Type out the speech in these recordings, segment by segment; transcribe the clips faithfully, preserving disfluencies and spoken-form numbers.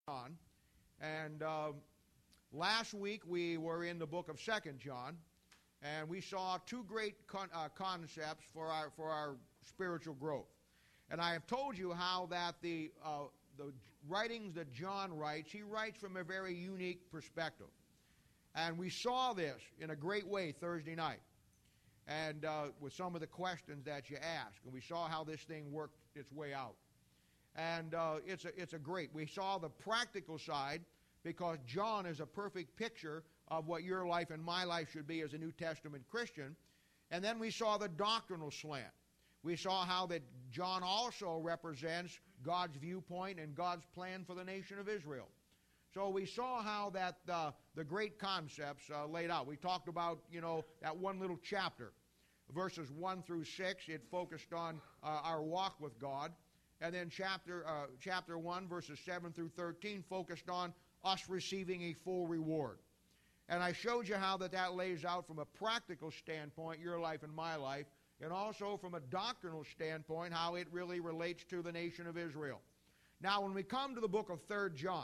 John. And um, last week we were in the book of Second John, and we saw two great con uh, concepts for our for our spiritual growth. And I have told you how that the uh, the writings that John writes, he writes from a very unique perspective. And we saw this in a great way Thursday night, and uh, with some of the questions that you asked, and we saw how this thing worked its way out. And uh, it's a it's a great. We saw the practical side, because John is a perfect picture of what your life and my life should be as a New Testament Christian. And then we saw the doctrinal slant. We saw how that John also represents God's viewpoint and God's plan for the nation of Israel. So we saw how that uh, the great concepts uh, laid out. We talked about, you know, that one little chapter, verses one through six. It focused on uh, our walk with God. And then chapter uh, chapter one, verses seven through thirteen, focused on us receiving a full reward. And I showed you how that that lays out from a practical standpoint, your life and my life, and also from a doctrinal standpoint, how it really relates to the nation of Israel. Now, when we come to the book of Third John,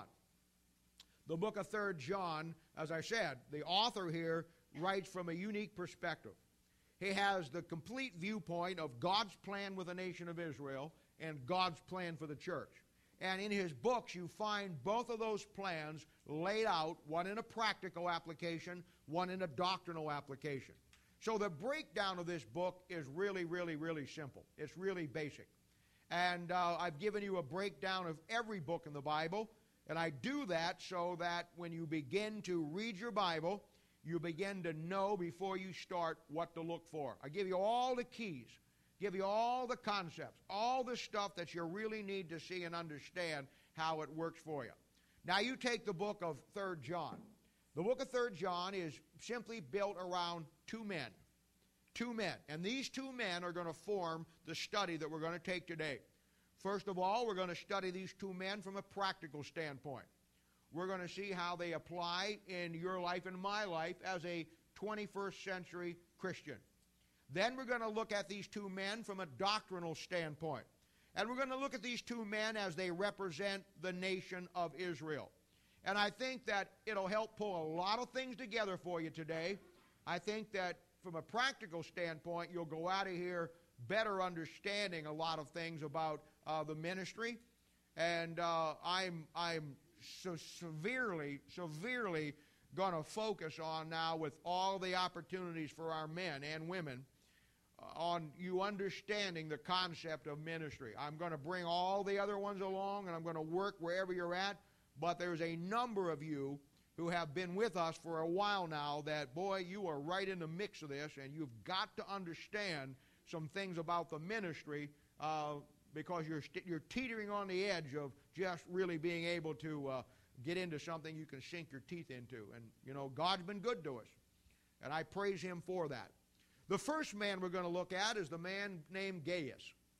the book of Third John, as I said, the author here writes from a unique perspective. He has the complete viewpoint of God's plan with the nation of Israel and God's plan for the church. And in his books, you find both of those plans laid out, one in a practical application, one in a doctrinal application. So the breakdown of this book is really, really, really simple. It's really basic. And uh, I've given you a breakdown of every book in the Bible, and I do that so that when you begin to read your Bible, you begin to know before you start what to look for. I give you all the keys, give you all the concepts, all the stuff that you really need to see and understand how it works for you. Now you take the book of Third John. The book of Third John is simply built around two men. Two men. And these two men are going to form the study that we're going to take today. First of all, we're going to study these two men from a practical standpoint. We're going to see how they apply in your life and my life as a twenty-first century Christian. Then we're going to look at these two men from a doctrinal standpoint. And we're going to look at these two men as they represent the nation of Israel. And I think that it'll help pull a lot of things together for you today. I think that from a practical standpoint, you'll go out of here better understanding a lot of things about uh, the ministry. And uh, I'm, I'm so severely, severely going to focus on now, with all the opportunities for our men and women, uh, on you understanding the concept of ministry. I'm going to bring all the other ones along, and I'm going to work wherever you're at. But there's a number of you who have been with us for a while now that, boy, you are right in the mix of this, and you've got to understand some things about the ministry uh, because you're, you're teetering on the edge of just really being able to uh, get into something you can sink your teeth into. And, you know, God's been good to us, and I praise Him for that. The first man we're going to look at is the man named Gaius.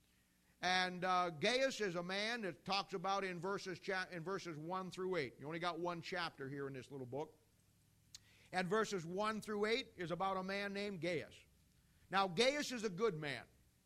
And uh, Gaius is a man that talks about in verses cha in verses one through eight. You only got one chapter here in this little book. And verses one through eight is about a man named Gaius. Now, Gaius is a good man.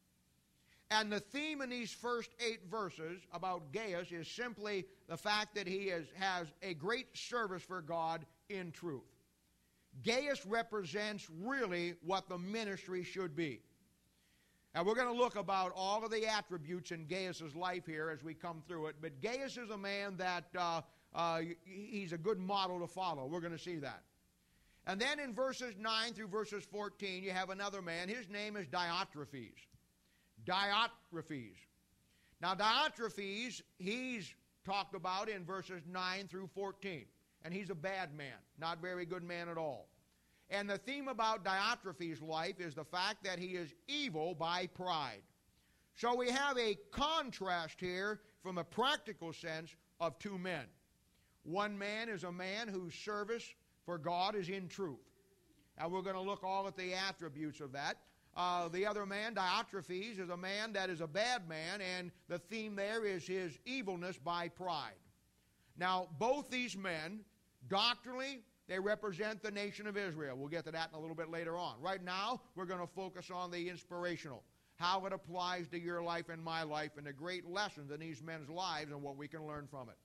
And the theme in these first eight verses about Gaius is simply the fact that he is, has a great service for God in truth. Gaius represents really what the ministry should be. And we're going to look about all of the attributes in Gaius' life here as we come through it. But Gaius is a man that uh, uh, he's a good model to follow. We're going to see that. And then in verses nine through verses fourteen, you have another man. His name is Diotrephes. Diotrephes. Now, Diotrephes, he's talked about in verses nine through fourteen. And he's a bad man, not very good man at all. And the theme about Diotrephes' life is the fact that he is evil by pride. So we have a contrast here from a practical sense of two men. One man is a man whose service for God is in truth. And we're going to look all at the attributes of that. Uh, the other man, Diotrephes, is a man that is a bad man, and the theme there is his evilness by pride. Now, both these men, doctrinally, they represent the nation of Israel. We'll get to that in a little bit later on. Right now, we're going to focus on the inspirational, how it applies to your life and my life, and the great lessons in these men's lives and what we can learn from it.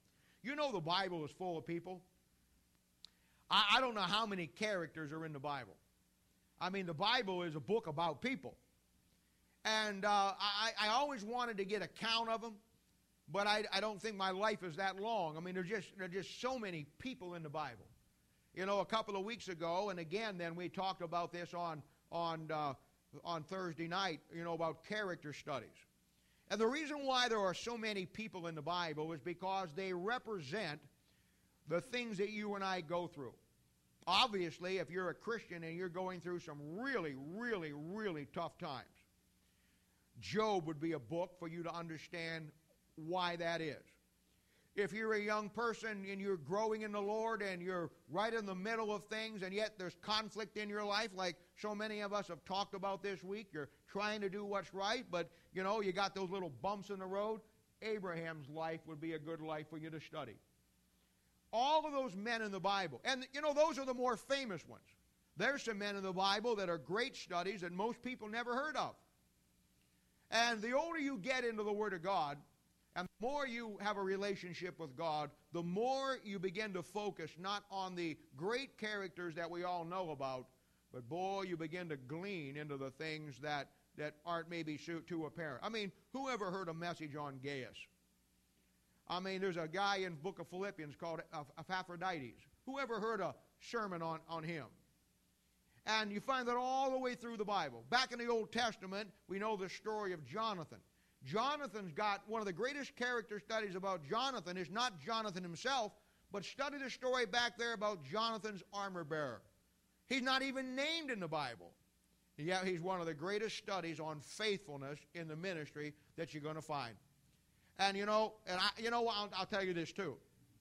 You know the Bible is full of people. I, I don't know how many characters are in the Bible. I mean, the Bible is a book about people. And uh, I, I always wanted to get a count of them, but I, I don't think my life is that long. I mean, there's just, there's just so many people in the Bible. You know, a couple of weeks ago, and again, then we talked about this on, on, uh, on Thursday night, you know, about character studies. And the reason why there are so many people in the Bible is because they represent the things that you and I go through. Obviously, if you're a Christian and you're going through some really, really, really tough times, Job would be a book for you to understand why that is. If you're a young person and you're growing in the Lord and you're right in the middle of things and yet there's conflict in your life, like so many of us have talked about this week, you're trying to do what's right, but, you know, you got those little bumps in the road, Abraham's life would be a good life for you to study. All of those men in the Bible, and, you know, those are the more famous ones. There's some men in the Bible that are great studies that most people never heard of. And the older you get into the Word of God, and the more you have a relationship with God, the more you begin to focus not on the great characters that we all know about, but boy, you begin to glean into the things that, that aren't maybe too apparent. I mean, who ever heard a message on Gaius? I mean, there's a guy in the book of Philippians called Epaphroditus. Who ever heard a sermon on, on him? And you find that all the way through the Bible. Back in the Old Testament, we know the story of Jonathan. Jonathan's got one of the greatest character studies about Jonathan is not Jonathan himself, but study the story back there about Jonathan's armor bearer. He's not even named in the Bible. Yet he's one of the greatest studies on faithfulness in the ministry that you're going to find. And you know, and I, you know, I'll, I'll tell you this too.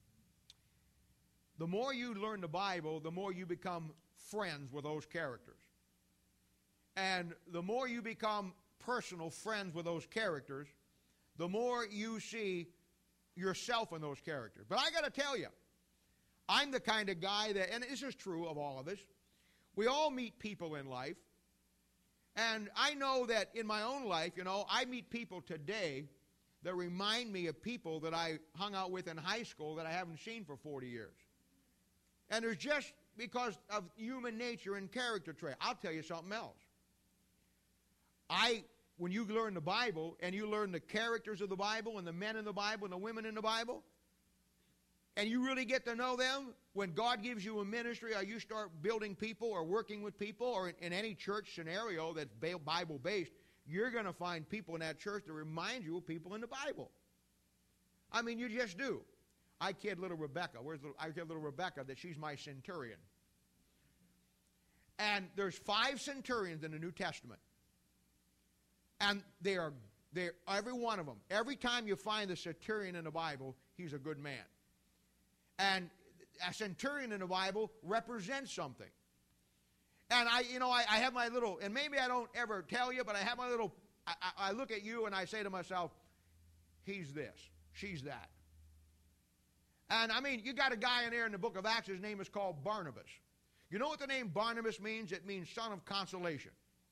The more you learn the Bible, the more you become friends with those characters. And the more you become personal friends with those characters, the more you see yourself in those characters. But I got to tell you, I'm the kind of guy that, and this is true of all of us, we all meet people in life, and I know that in my own life, you know, I meet people today that remind me of people that I hung out with in high school that I haven't seen for forty years. And there's just because of human nature and character trait. I'll tell you something else. I, when you learn the Bible and you learn the characters of the Bible and the men in the Bible and the women in the Bible, and you really get to know them, when God gives you a ministry or you start building people or working with people or in, in any church scenario that's Bible-based, you're going to find people in that church that remind you of people in the Bible. I mean, you just do. I kid little Rebecca. Where's little, I kid little Rebecca that she's my centurion. And there's five centurions in the New Testament. And they are, they're, every one of them, every time you find the centurion in the Bible, he's a good man. And a centurion in the Bible represents something. And I, you know, I, I have my little, and maybe I don't ever tell you, but I have my little, I, I look at you and I say to myself, he's this, she's that. And I mean, you got a guy in there in the book of Acts, his name is called Barnabas. You know what the name Barnabas means? It means son of consolation.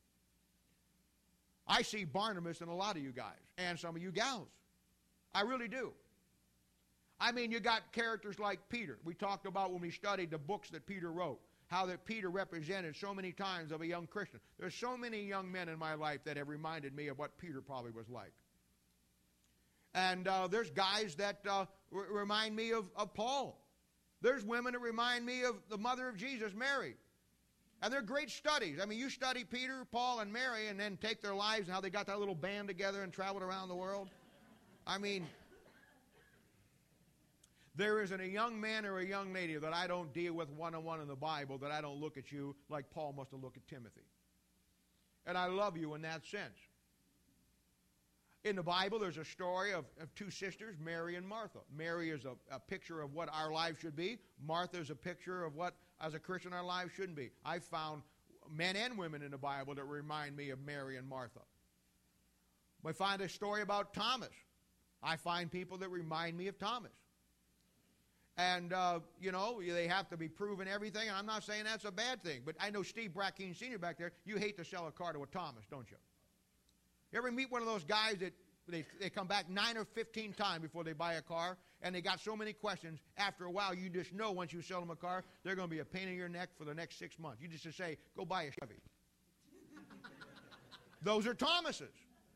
I see Barnabas in a lot of you guys and some of you gals. I really do. I mean, you got characters like Peter. We talked about when we studied the books that Peter wrote, how that Peter represented so many times of a young Christian. There's so many young men in my life that have reminded me of what Peter probably was like. And uh, there's guys that uh, r- remind me of, of Paul. There's women that remind me of the mother of Jesus, Mary. And they're great studies. I mean, you study Peter, Paul, and Mary and then take their lives and how they got that little band together and traveled around the world. I mean, there isn't a young man or a young lady that I don't deal with one-on-one in the Bible that I don't look at you like Paul must have looked at Timothy. And I love you in that sense. In the Bible, there's a story of, of two sisters, Mary and Martha. Mary is a, a picture of what our lives should be. Martha is a picture of what, as a Christian, our lives shouldn't be. I found men and women in the Bible that remind me of Mary and Martha. We find a story about Thomas. I find people that remind me of Thomas. And, uh, you know, they have to be proven everything, and I'm not saying that's a bad thing. But I know Steve Brackeen Senior back there, you hate to sell a car to a Thomas, don't you? You ever meet one of those guys that they, they come back nine or fifteen times before they buy a car, and they got so many questions. After a while, you just know once you sell them a car, they're going to be a pain in your neck for the next six months. You just say, go buy a Chevy. Those are Thomases.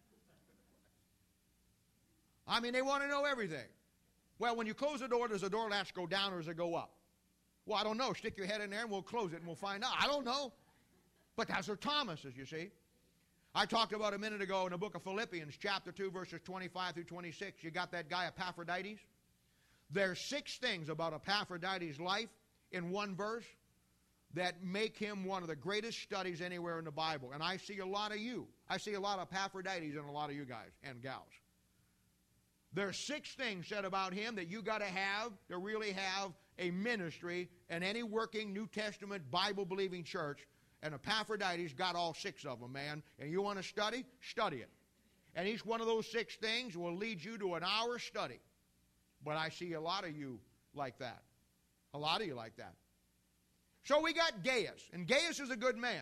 I mean, they want to know everything. Well, when you close the door, does the door latch go down or does it go up? Well, I don't know. Stick your head in there and we'll close it and we'll find out. I don't know. But that's their Thomases, you see. I talked about a minute ago in the book of Philippians, chapter two, verses twenty-five through twenty-six. You got that guy Epaphroditus? There's six things about Epaphroditus' life in one verse that make him one of the greatest studies anywhere in the Bible. And I see a lot of you. I see a lot of Epaphroditus in a lot of you guys and gals. There's six things said about him that you got to have to really have a ministry in any working New Testament Bible-believing church. And Epaphroditus got all six of them, man. And you want to study? Study it. And each one of those six things will lead you to an hour study. But I see a lot of you like that. A lot of you like that. So we got Gaius. And Gaius is a good man.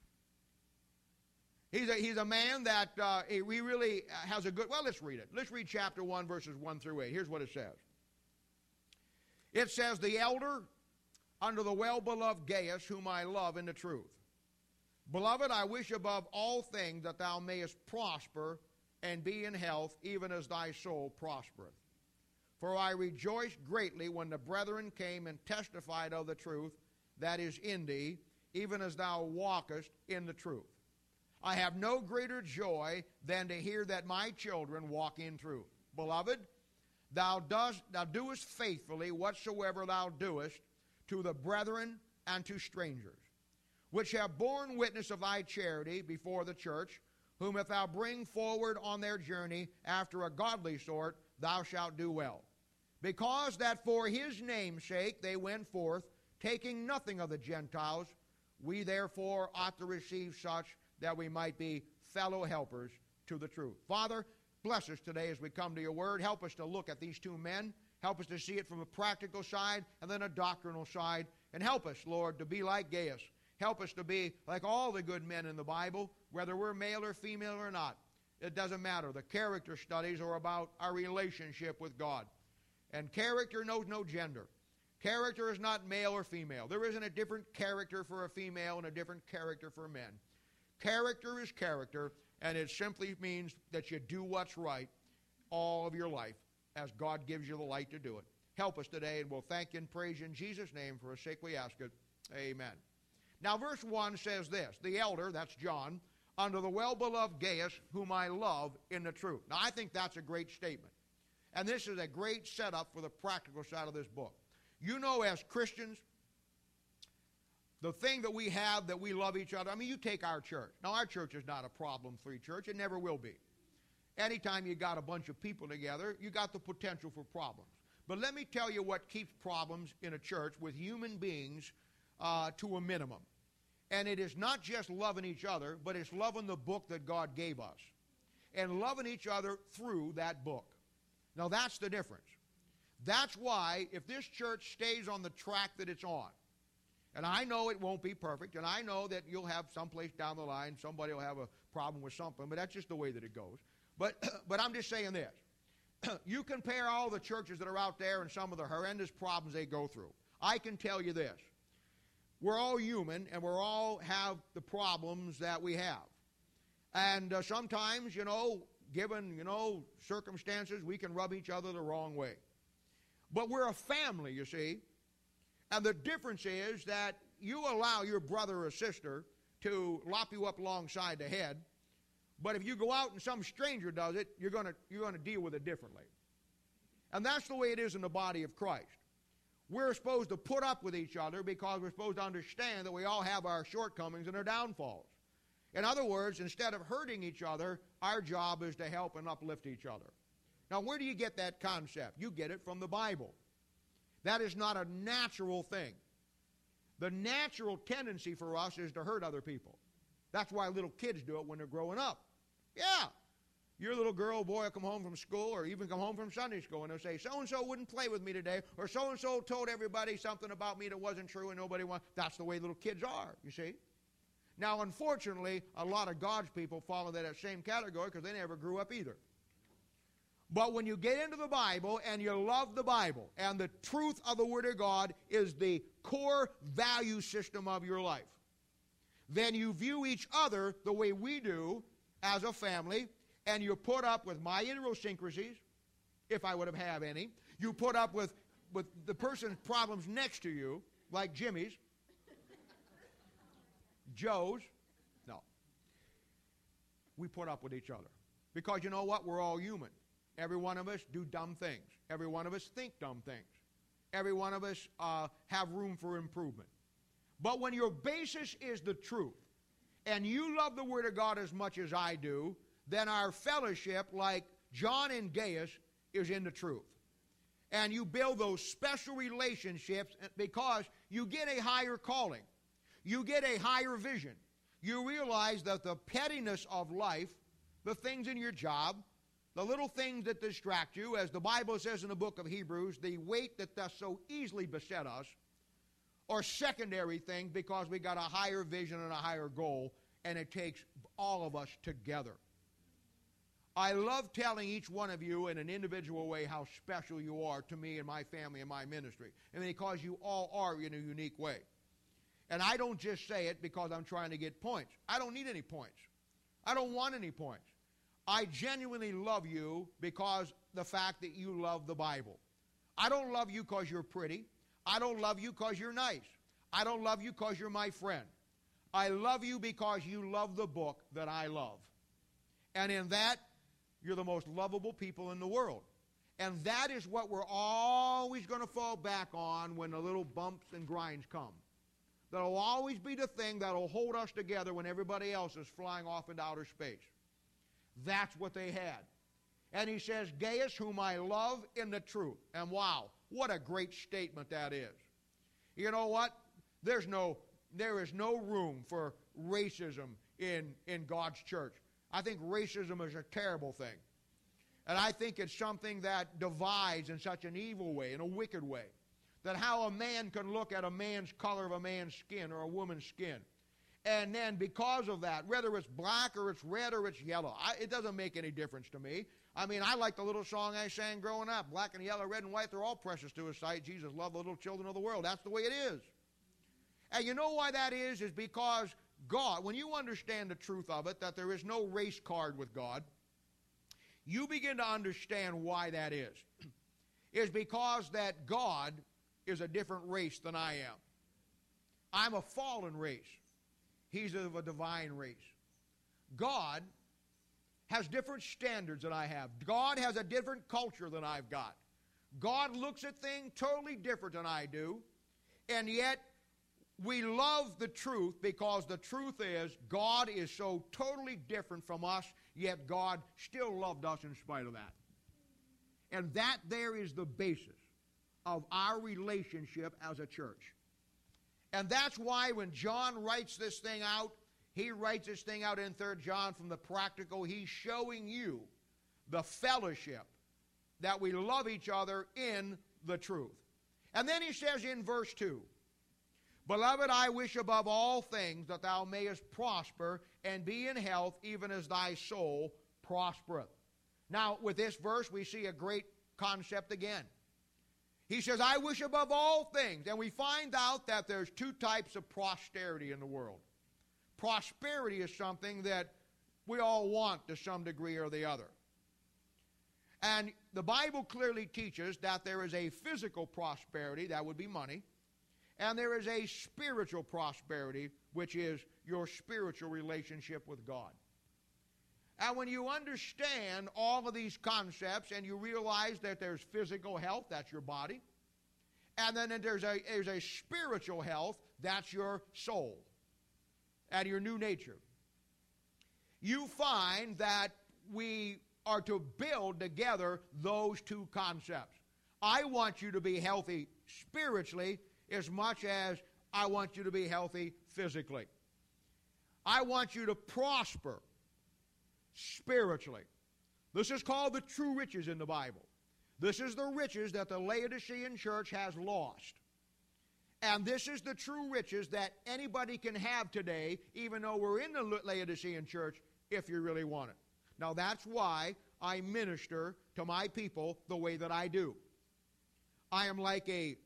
He's a, he's a man that uh, he really has a good... Well, let's read it. Let's read chapter one, verses one through eight. Here's what it says. It says, the elder under the well-beloved Gaius, whom I love in the truth. Beloved, I wish above all things that thou mayest prosper and be in health, even as thy soul prospereth. For I rejoiced greatly when the brethren came and testified of the truth that is in thee, even as thou walkest in the truth. I have no greater joy than to hear that my children walk in truth. Beloved, thou dost thou doest faithfully whatsoever thou doest to the brethren and to strangers, which have borne witness of thy charity before the church, whom if thou bring forward on their journey after a godly sort, thou shalt do well. Because that for his name's sake they went forth, taking nothing of the Gentiles, we therefore ought to receive such that we might be fellow helpers to the truth. Father, bless us today as we come to your word. Help us to look at these two men. Help us to see it from a practical side and then a doctrinal side. And help us, Lord, to be like Gaius. Help us to be like all the good men in the Bible, whether we're male or female or not. It doesn't matter. The character studies are about our relationship with God. And character knows no gender. Character is not male or female. There isn't a different character for a female and a different character for men. Character is character, and it simply means that you do what's right all of your life as God gives you the light to do it. Help us today, and we'll thank you and praise you in Jesus' name. For his sake we ask it. Amen. Now, verse one says this, the elder, that's John, under the well-beloved Gaius, whom I love in the truth. Now, I think that's a great statement. And this is a great setup for the practical side of this book. You know, as Christians, the thing that we have that we love each other, I mean, you take our church. Now, our church is not a problem-free church. It never will be. Anytime you got a bunch of people together, you got the potential for problems. But let me tell you what keeps problems in a church with human beings uh, to a minimum. And it is not just loving each other, but it's loving the book that God gave us. And loving each other through that book. Now, that's the difference. That's why, if this church stays on the track that it's on, and I know it won't be perfect, and I know that you'll have someplace down the line, somebody will have a problem with something, but that's just the way that it goes. But, but I'm just saying this. You compare all the churches that are out there and some of the horrendous problems they go through. I can tell you this. We're all human, and we all have the problems that we have. And uh, sometimes, you know, given, you know, circumstances, we can rub each other the wrong way. But we're a family, you see. And the difference is that you allow your brother or sister to lop you up alongside the head, but if you go out and some stranger does it, you're going to you're going to deal with it differently. And that's the way it is in the body of Christ. We're supposed to put up with each other because we're supposed to understand that we all have our shortcomings and our downfalls. In other words, instead of hurting each other, our job is to help and uplift each other. Now, where do you get that concept? You get it from the Bible. That is not a natural thing. The natural tendency for us is to hurt other people. That's why little kids do it when they're growing up. Yeah. Your little girl or boy will come home from school or even come home from Sunday school and they'll say, so-and-so wouldn't play with me today, or so-and-so told everybody something about me that wasn't true and nobody wanted. That's the way little kids are, you see. Now, unfortunately, a lot of God's people fall into that same category because they never grew up either. But when you get into the Bible and you love the Bible and the truth of the Word of God is the core value system of your life, then you view each other the way we do as a family, and you put up with my idiosyncrasies, if I would have had any. You put up with, with the person's problems next to you, like Jimmy's, Joe's. No. We put up with each other. Because you know what? We're all human. Every one of us do dumb things. Every one of us think dumb things. Every one of us uh, have room for improvement. But when your basis is the truth, and you love the Word of God as much as I do, then our fellowship, like John and Gaius, is in the truth. And you build those special relationships because you get a higher calling. You get a higher vision. You realize that the pettiness of life, the things in your job, the little things that distract you, as the Bible says in the book of Hebrews, the weight that does so easily beset us, are secondary things because we got a higher vision and a higher goal, and it takes all of us together. I love telling each one of you in an individual way how special you are to me and my family and my ministry. And because you all are in a unique way. And I don't just say it because I'm trying to get points. I don't need any points. I don't want any points. I genuinely love you because the fact that you love the Bible. I don't love you because you're pretty. I don't love you because you're nice. I don't love you because you're my friend. I love you because you love the book that I love. And in that, you're the most lovable people in the world. And that is what we're always going to fall back on when the little bumps and grinds come. That'll always be the thing that'll hold us together when everybody else is flying off into outer space. That's what they had. And he says, Gaius, whom I love in the truth. And wow, what a great statement that is. You know what? There's no, there is no room for racism in, in God's church. I think racism is a terrible thing. And I think it's something that divides in such an evil way, in a wicked way. That how a man can look at a man's color of a man's skin or a woman's skin. And then because of that, whether it's black or it's red or it's yellow, I, it doesn't make any difference to me. I mean, I like the little song I sang growing up. Black and yellow, red and white, they're all precious to his sight. Jesus loved the little children of the world. That's the way it is. And you know why that is? Is because God, when you understand the truth of it, that there is no race card with God, you begin to understand why that is. Is because that God is a different race than I am. I'm a fallen race. He's of a divine race. God has different standards than I have. God has a different culture than I've got. God looks at things totally different than I do. And yet, we love the truth because the truth is God is so totally different from us, yet God still loved us in spite of that. And that there is the basis of our relationship as a church. And that's why when John writes this thing out, he writes this thing out in Third John from the practical. He's showing you the fellowship that we love each other in the truth. And then he says in verse two, Beloved, I wish above all things that thou mayest prosper and be in health, even as thy soul prospereth. Now, with this verse, we see a great concept again. He says, I wish above all things. And we find out that there's two types of prosperity in the world. Prosperity is something that we all want to some degree or the other. And the Bible clearly teaches that there is a physical prosperity, that would be money, and there is a spiritual prosperity, which is your spiritual relationship with God. And when you understand all of these concepts and you realize that there's physical health, that's your body, and then there's a, there's a spiritual health, that's your soul and your new nature, you find that we are to build together those two concepts. I want you to be healthy spiritually as much as I want you to be healthy physically. I want you to prosper spiritually. This is called the true riches in the Bible. This is the riches that the Laodicean church has lost. And this is the true riches that anybody can have today, even though we're in the Laodicean church, if you really want it. Now that's why I minister to my people the way that I do. I am like a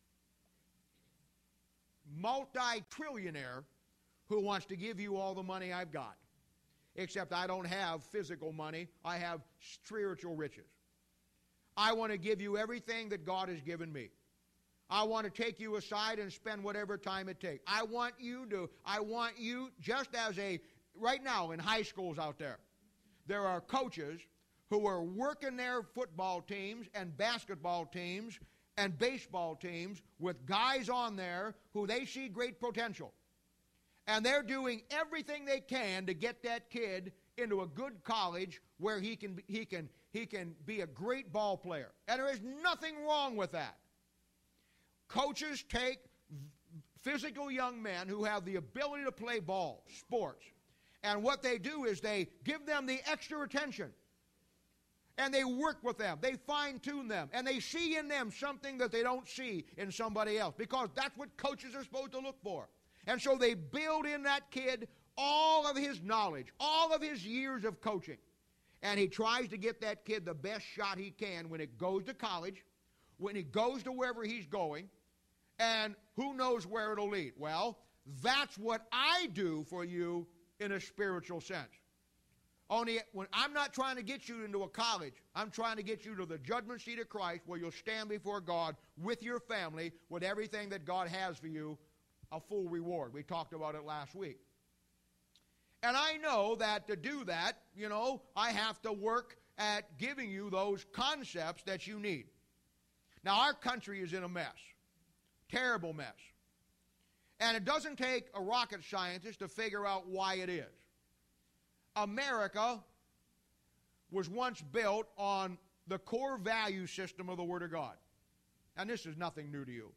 multi-trillionaire who wants to give you all the money I've got. Except I don't have physical money. I have spiritual riches. I want to give you everything that God has given me. I want to take you aside and spend whatever time it takes. I want you to, I want you, just as a, right now in high schools out there, there are coaches who are working their football teams and basketball teams and baseball teams with guys on there who they see great potential. And they're doing everything they can to get that kid into a good college where he can, he can, he can be a great ball player. And there is nothing wrong with that. Coaches take physical young men who have the ability to play ball, sports, and what they do is they give them the extra attention. And they work with them. They fine-tune them. And they see in them something that they don't see in somebody else. Because that's what coaches are supposed to look for. And so they build in that kid all of his knowledge, all of his years of coaching. And he tries to get that kid the best shot he can when it goes to college, when he goes to wherever he's going, and who knows where it'll lead. Well, that's what I do for you in a spiritual sense. Only when I'm not trying to get you into a college, I'm trying to get you to the judgment seat of Christ where you'll stand before God with your family with everything that God has for you, a full reward. We talked about it last week. And I know that to do that, you know, I have to work at giving you those concepts that you need. Now, our country is in a mess. Terrible mess. And it doesn't take a rocket scientist to figure out why it is. America was once built on the core value system of the Word of God. And this is nothing new to you.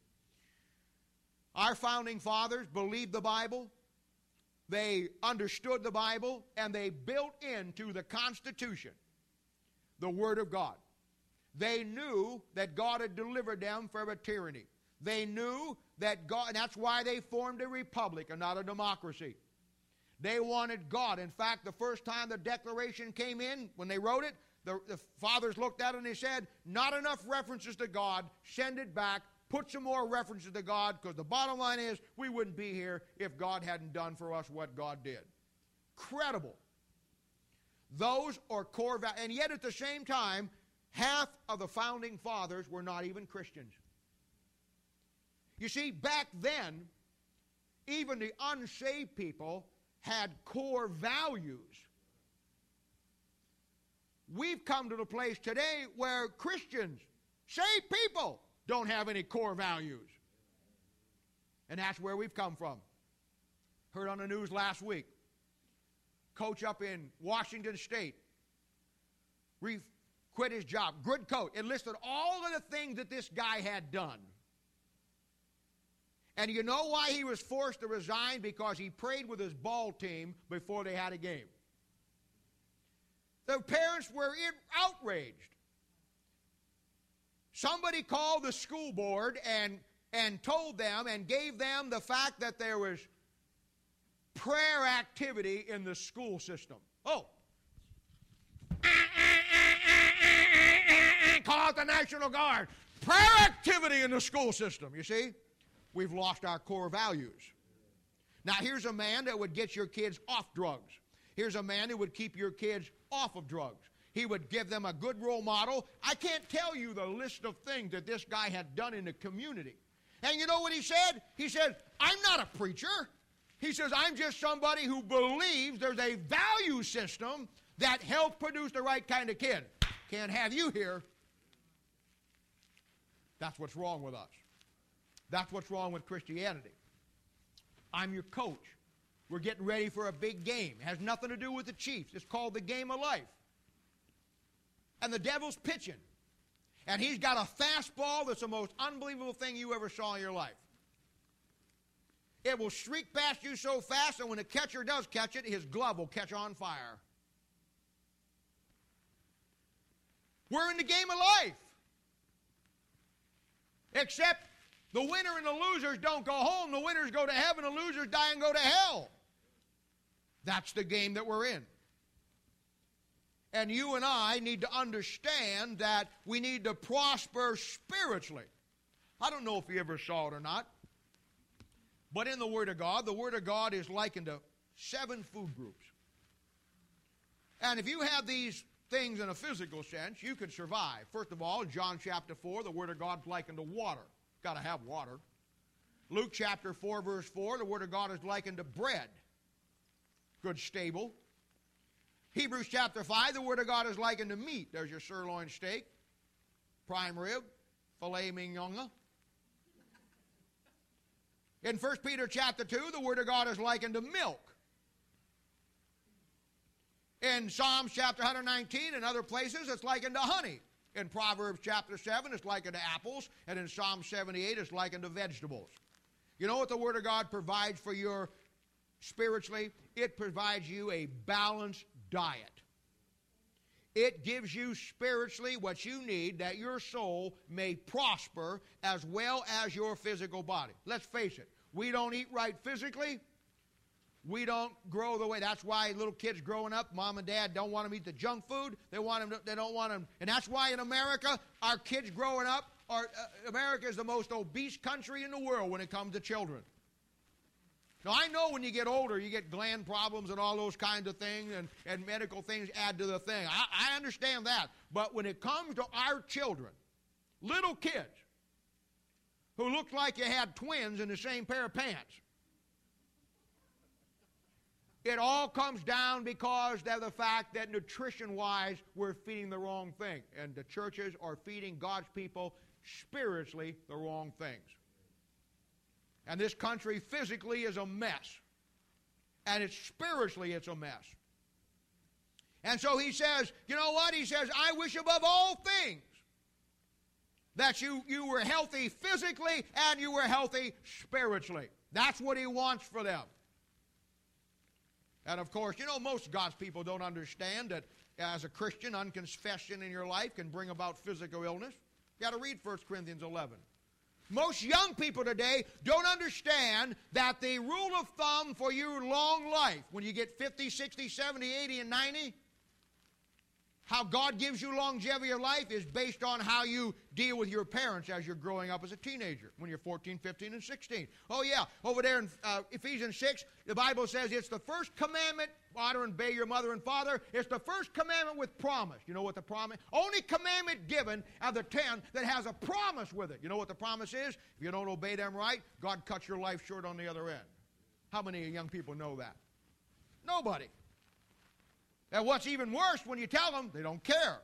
Our founding fathers believed the Bible, they understood the Bible, and they built into the Constitution the Word of God. They knew that God had delivered them from a tyranny. They knew that God, and that's why they formed a republic and not a democracy. They wanted God. In fact, the first time the Declaration came in, when they wrote it, the, the fathers looked at it and they said, not enough references to God, send it back, put some more references to God, because the bottom line is, we wouldn't be here if God hadn't done for us what God did. Credible. Those are core values. And yet at the same time, half of the founding fathers were not even Christians. You see, back then, even the unsaved people had core values. We've come to the place today where Christians, saved people, don't have any core values. And that's where we've come from. Heard on the news last week, coach up in Washington State re- quit his job. Good coach. It listed all of the things that this guy had done. And you know why he was forced to resign? Because he prayed with his ball team before they had a game. The parents were outraged. Somebody called the school board and, and told them and gave them the fact that there was prayer activity in the school system. Oh. Call out the National Guard. Prayer activity in the school system, you see? We've lost our core values. Now, here's a man that would get your kids off drugs. Here's a man who would keep your kids off of drugs. He would give them a good role model. I can't tell you the list of things that this guy had done in the community. And you know what he said? He said, I'm not a preacher. He says, I'm just somebody who believes there's a value system that helps produce the right kind of kid. Can't have you here. That's what's wrong with us. That's what's wrong with Christianity. I'm your coach. We're getting ready for a big game. It has nothing to do with the Chiefs. It's called the game of life. And the devil's pitching. And he's got a fastball that's the most unbelievable thing you ever saw in your life. It will streak past you so fast, and when the catcher does catch it, his glove will catch on fire. We're in the game of life. Except the winner and the losers don't go home. The winners go to heaven, the losers die and go to hell. That's the game that we're in. And you and I need to understand that we need to prosper spiritually. I don't know if you ever saw it or not, but in the Word of God, the Word of God is likened to seven food groups. And if you have these things in a physical sense, you can survive. First of all, John chapter four, the Word of God is likened to water. Got to have water. Luke chapter four, verse four, the Word of God is likened to bread. Good, stable. Hebrews chapter five, the Word of God is likened to meat. There's your sirloin steak, prime rib, filet mignon. In First Peter chapter two, the Word of God is likened to milk. In Psalms chapter one nineteen and other places, it's likened to honey. In Proverbs chapter seven, it's likened to apples. And in Psalm seventy-eight, it's likened to vegetables. You know what the Word of God provides for your spiritually? It provides you a balanced diet. It gives you spiritually what you need that your soul may prosper as well as your physical body. Let's face it, we don't eat right physically. We don't grow the way. That's why little kids growing up, mom and dad don't want them to eat the junk food. They want them. To, they don't want them. And that's why in America, our kids growing up, are, uh, America is the most obese country in the world when it comes to children. Now, I know when you get older, you get gland problems and all those kinds of things, and, and medical things add to the thing. I, I understand that. But when it comes to our children, little kids who look like you had twins in the same pair of pants, it all comes down because of the fact that nutrition-wise, we're feeding the wrong thing. And the churches are feeding God's people spiritually the wrong things. And this country physically is a mess. And it's spiritually it's a mess. And so he says, you know what? He says, I wish above all things that you, you were healthy physically and you were healthy spiritually. That's what he wants for them. And of course, you know, most of God's people don't understand that as a Christian, unconfessed sin in your life can bring about physical illness. You got to read First Corinthians eleven. Most young people today don't understand that the rule of thumb for your long life, when you get fifty, sixty, seventy, eighty, and ninety, how God gives you longevity of life is based on how you deal with your parents as you're growing up as a teenager, when you're fourteen, fifteen, and sixteen. Oh yeah, over there in uh, Ephesians six, the Bible says it's the first commandment, honor and obey your mother and father. It's the first commandment with promise. You know what the promise? Only commandment given of the ten that has a promise with it. You know what the promise is? If you don't obey them right, God cuts your life short on the other end. How many young people know that? Nobody. And what's even worse, when you tell them, they don't care.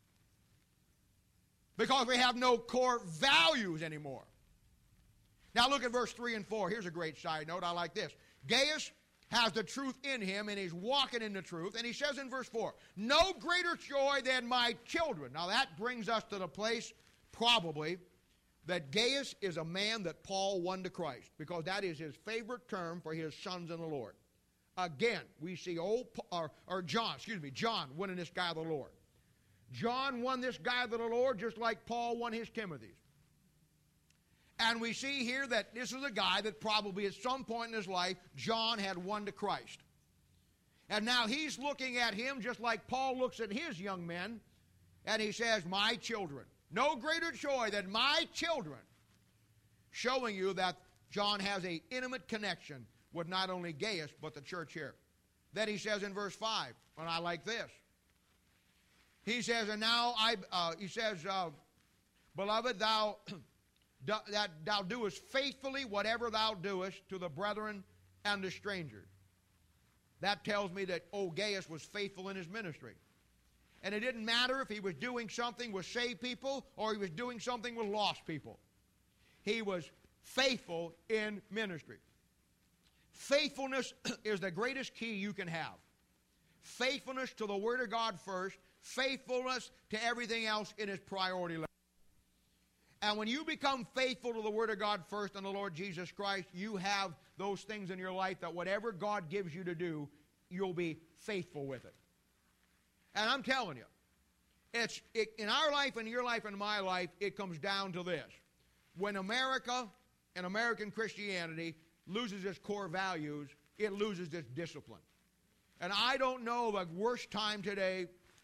Because we have no core values anymore. Now look at verse three and four. Here's a great side note. I like this. Gaius has the truth in him, and he's walking in the truth. And he says in verse four, no greater joy than my children. Now that brings us to the place, probably, that Gaius is a man that Paul won to Christ. Because that is his favorite term for his sons in the Lord. Again, we see old, or, or John, excuse me, John winning this guy of the Lord. John won this guy of the Lord just like Paul won his Timothy's. And we see here that this is a guy that probably at some point in his life, John had won to Christ. And now he's looking at him just like Paul looks at his young men, and he says, my children. No greater joy than my children. Showing you that John has an intimate connection with not only Gaius, but the church here. Then he says in verse five, and I like this. He says, and now I, uh, he says, uh, beloved, thou, that thou doest faithfully whatever thou doest to the brethren and the strangers. That tells me that, oh, Gaius was faithful in his ministry. And it didn't matter if he was doing something with saved people or he was doing something with lost people. He was faithful in ministry. Faithfulness is the greatest key you can have. Faithfulness to the Word of God first. Faithfulness to everything else in its priority level. And when you become faithful to the Word of God first and the Lord Jesus Christ, you have those things in your life that whatever God gives you to do, you'll be faithful with it. And I'm telling you, it's it, in our life and your life and my life, it comes down to this. When America and American Christianity loses its core values, it loses its discipline. And I don't know the worst time today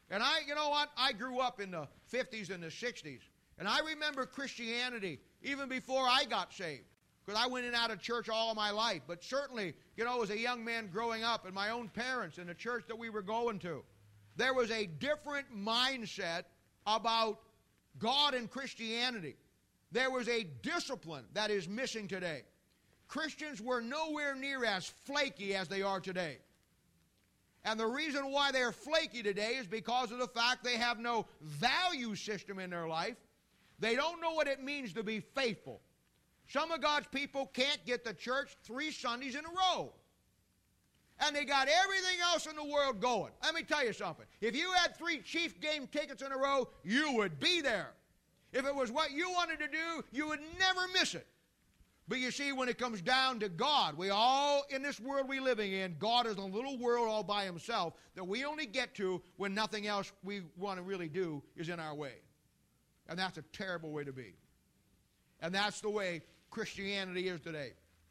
And I, you know what, I grew up in the fifties and the sixties. And I remember Christianity even before I got saved. Because I went in and out of church all of my life. But certainly, you know, as a young man growing up, and my own parents and the church that we were going to, there was a different mindset about God and Christianity. There was a discipline that is missing today. Christians were nowhere near as flaky as they are today. And the reason why they're flaky today is because of the fact they have no value system in their life. They don't know what it means to be faithful. Some of God's people can't get to church three Sundays in a row. And they got everything else in the world going. Let me tell you something. If you had three Chief game tickets in a row, you would be there. If it was what you wanted to do, you would never miss it. But you see, when it comes down to God, we all, in this world we're living in, God is a little world all by himself that we only get to when nothing else we want to really do is in our way. And that's a terrible way to be. And that's the way Christianity is today.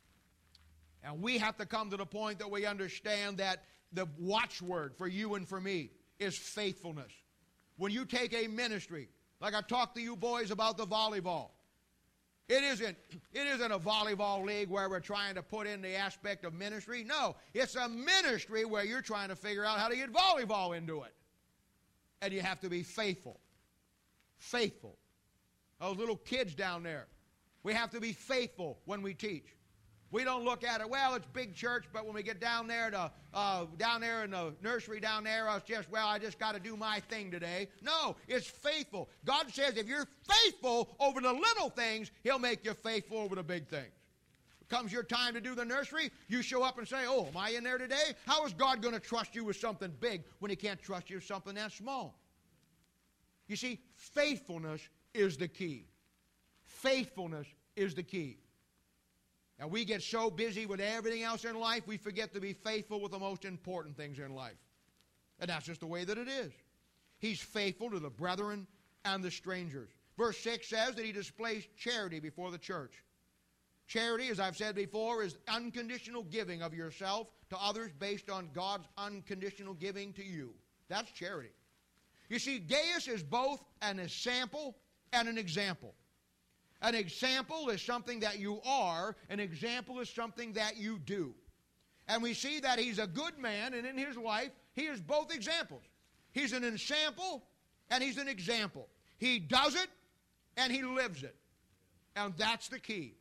And we have to come to the point that we understand that the watchword for you and for me is faithfulness. When you take a ministry, like I talked to you boys about the volleyball, It isn't, it isn't a volleyball league where we're trying to put in the aspect of ministry. No, it's a ministry where you're trying to figure out how to get volleyball into it. And you have to be faithful. Faithful. Those little kids down there. We have to be faithful when we teach. We don't look at it, well, it's big church, but when we get down there to uh, down there in the nursery down there, it's just, well, I just got to do my thing today. No, it's faithful. God says if you're faithful over the little things, he'll make you faithful over the big things. Comes your time to do the nursery, you show up and say, oh, am I in there today? How is God going to trust you with something big when he can't trust you with something that small? You see, faithfulness is the key. Faithfulness is the key. And we get so busy with everything else in life, we forget to be faithful with the most important things in life. And that's just the way that it is. He's faithful to the brethren and the strangers. Verse six says that he displays charity before the church. Charity, as I've said before, is unconditional giving of yourself to others based on God's unconditional giving to you. That's charity. You see, Gaius is both an example and an example. An example is something that you are. An example is something that you do. And we see that he's a good man, and in his life, he is both examples. He's an example, and he's an example. He does it, and he lives it. And that's the key.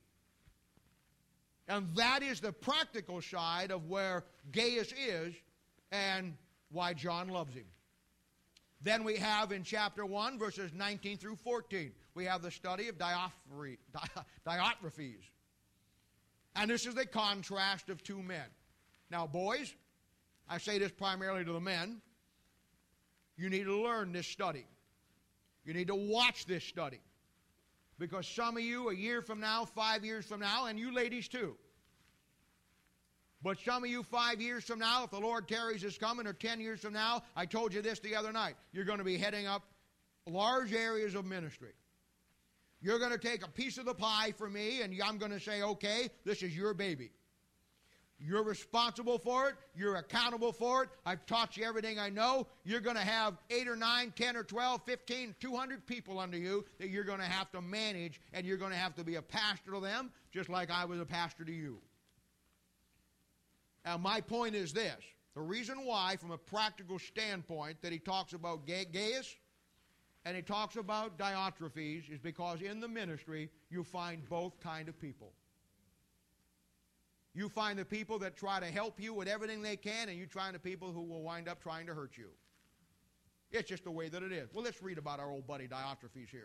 And that is the practical side of where Gaius is and why John loves him. Then we have in chapter one, verses nineteen through fourteen, we have the study of Diotrephes. And this is the contrast of two men. Now, boys, I say this primarily to the men, you need to learn this study. You need to watch this study. Because some of you, a year from now, five years from now, and you ladies too, but some of you five years from now, if the Lord tarries is coming, or ten years from now, I told you this the other night, you're going to be heading up large areas of ministry. You're going to take a piece of the pie for me, and I'm going to say, okay, this is your baby. You're responsible for it. You're accountable for it. I've taught you everything I know. You're going to have eight or nine, ten or twelve, fifteen, two hundred people under you that you're going to have to manage, and you're going to have to be a pastor to them, just like I was a pastor to you. Now, my point is this. The reason why, from a practical standpoint, that he talks about Gaius and he talks about Diotrephes is because in the ministry, you find both kind of people. You find the people that try to help you with everything they can, and you find the people who will wind up trying to hurt you. It's just the way that it is. Well, let's read about our old buddy Diotrephes here.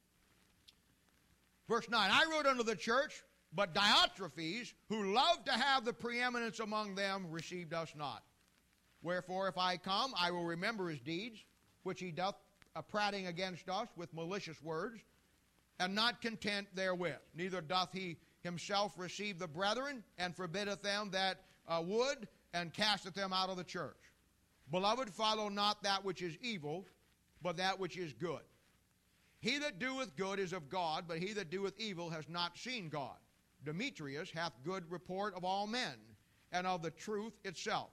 Verse nine, I wrote unto the church, but Diotrephes, who loved to have the preeminence among them, received us not. Wherefore, if I come, I will remember his deeds, which he doth uh, prating against us with malicious words, and not content therewith. Neither doth he himself receive the brethren, and forbiddeth them that uh, would, and casteth them out of the church. Beloved, follow not that which is evil, but that which is good. He that doeth good is of God, but he that doeth evil has not seen God. Demetrius hath good report of all men, and of the truth itself.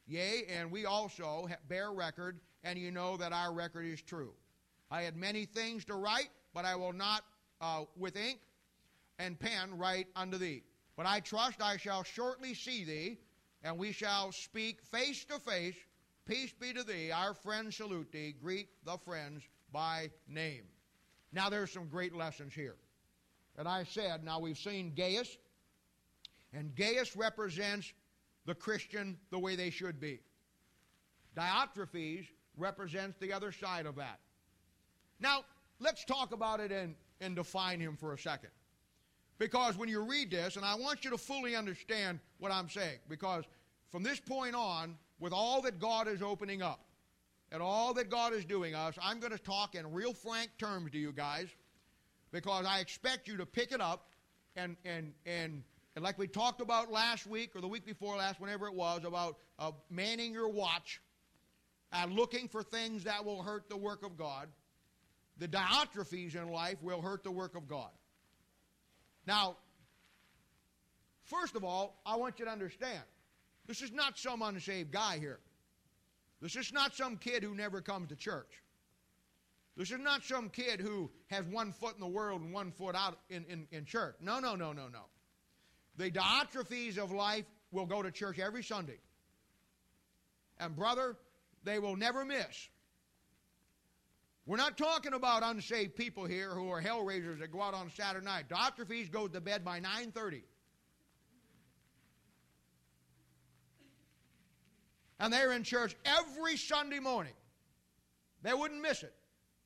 Yea, and we also bear record, and you know that our record is true. I had many things to write, but I will not uh, with ink and pen write unto thee. But I trust I shall shortly see thee, and we shall speak face to face. Peace be to thee. Our friends salute thee. Greet the friends by name. Now there's some great lessons here. And I said, now we've seen Gaius, and Gaius represents the Christian the way they should be. Diotrephes represents the other side of that. Now, let's talk about it and, and define him for a second. Because when you read this, and I want you to fully understand what I'm saying, because from this point on, with all that God is opening up, and all that God is doing us, I'm going to talk in real frank terms to you guys, because I expect you to pick it up, and and and, and like we talked about last week, or the week before last, whenever it was, about uh, manning your watch, and looking for things that will hurt the work of God. The Diotrephes in life will hurt the work of God. Now, first of all, I want you to understand, this is not some unsaved guy here. This is not some kid who never comes to church. This is not some kid who has one foot in the world and one foot out in, in, in church. No, no, no, no, no. The Diotrephes of life will go to church every Sunday. And brother, they will never miss. We're not talking about unsaved people here who are hellraisers that go out on Saturday night. Diotrephes goes to bed by nine thirty. And they're in church every Sunday morning. They wouldn't miss it.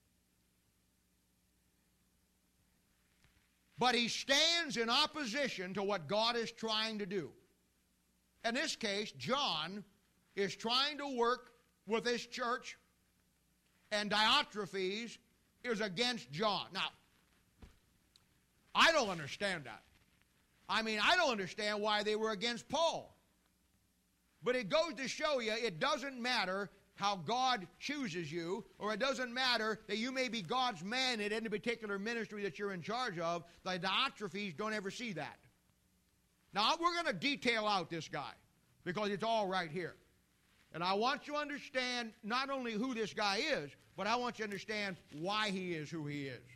But he stands in opposition to what God is trying to do. In this case, John is trying to work with his church, and Diotrephes is against John. Now, I don't understand that. I mean, I don't understand why they were against Paul. But it goes to show you it doesn't matter how God chooses you, or it doesn't matter that you may be God's man in any particular ministry that you're in charge of. The Diotrephes don't ever see that. Now, we're going to detail out this guy because it's all right here. And I want you to understand not only who this guy is, but I want you to understand why he is who he is.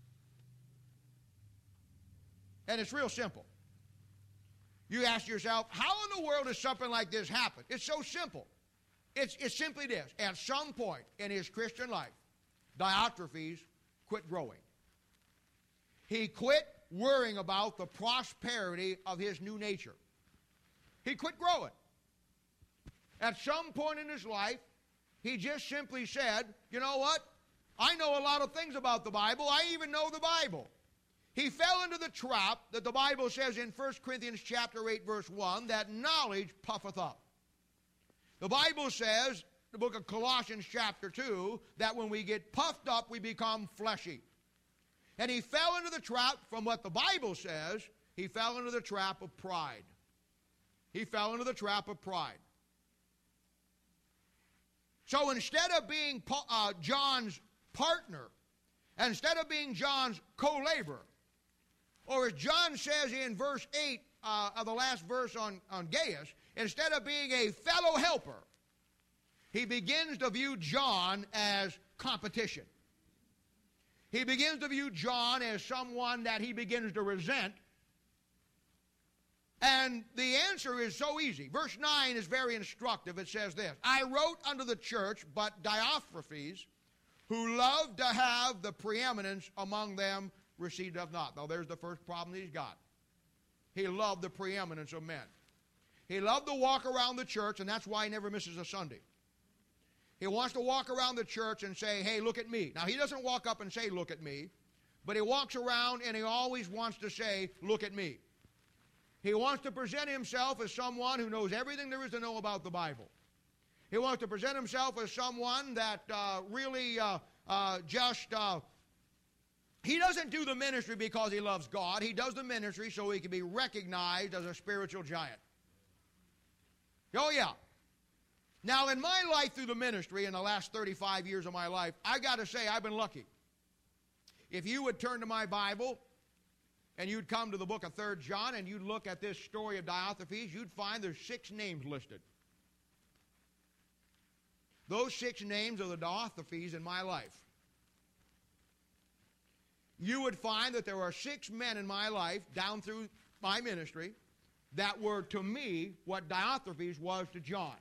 And it's real simple. You ask yourself, how in the world does something like this happen? It's so simple. It's, it's simply this. At some point in his Christian life, Diotrephes quit growing. He quit worrying about the prosperity of his new nature. He quit growing. At some point in his life, he just simply said, you know what? I know a lot of things about the Bible. I even know the Bible. He fell into the trap that the Bible says in First Corinthians chapter eight, verse one, that knowledge puffeth up. The Bible says, the book of Colossians chapter two, that when we get puffed up, we become fleshy. And he fell into the trap, from what the Bible says, he fell into the trap of pride. He fell into the trap of pride. So instead of being uh, John's partner, and instead of being John's co-laborer, or as John says in verse eight uh, of the last verse on, on Gaius, instead of being a fellow helper, he begins to view John as competition. He begins to view John as someone that he begins to resent. And the answer is so easy. Verse nine is very instructive. It says this, I wrote unto the church, but Diotrephes, who loved to have the preeminence among them, received of not. Now there's the first problem he's got. He loved the preeminence of men. He loved to walk around the church, and that's why he never misses a Sunday. He wants to walk around the church and say, hey, look at me. Now he doesn't walk up and say, look at me, but he walks around and he always wants to say, look at me. He wants to present himself as someone who knows everything there is to know about the Bible. He wants to present himself as someone that uh, really uh, uh, just, uh, he doesn't do the ministry because he loves God. He does the ministry so he can be recognized as a spiritual giant. Oh, yeah. Now, in my life through the ministry, in the last thirty-five years of my life, I got to say I've been lucky. If you would turn to my Bible, and you'd come to the book of Third John, and you'd look at this story of Diotrephes, you'd find there's six names listed. those six names are the Diothephes in my life. You would find that there are six men in my life, down through my ministry, that were to me what Diothephes was to John.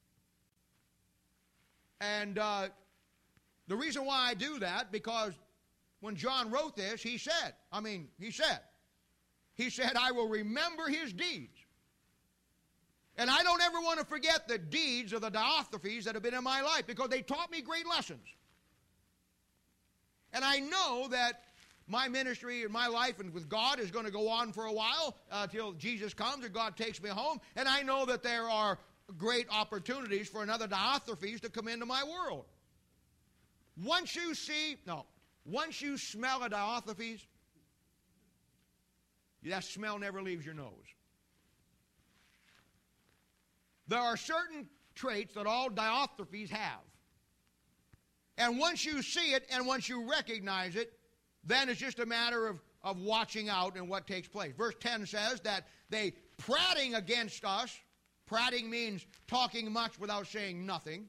And uh, the reason why I do that, because when John wrote this, he said, I mean, he said, he said, I will remember his deeds. And I don't ever want to forget the deeds of the Diothephes that have been in my life, because they taught me great lessons. And I know that my ministry and my life and with God is going to go on for a while uh, till Jesus comes or God takes me home. And I know that there are great opportunities for another Diothephes to come into my world. Once you see, no, once you smell a Diothephes, that smell never leaves your nose. There are certain traits that all Diothephes have. And once you see it and once you recognize it, then it's just a matter of, of watching out and what takes place. Verse ten says that they prating against us. Prating means talking much without saying nothing.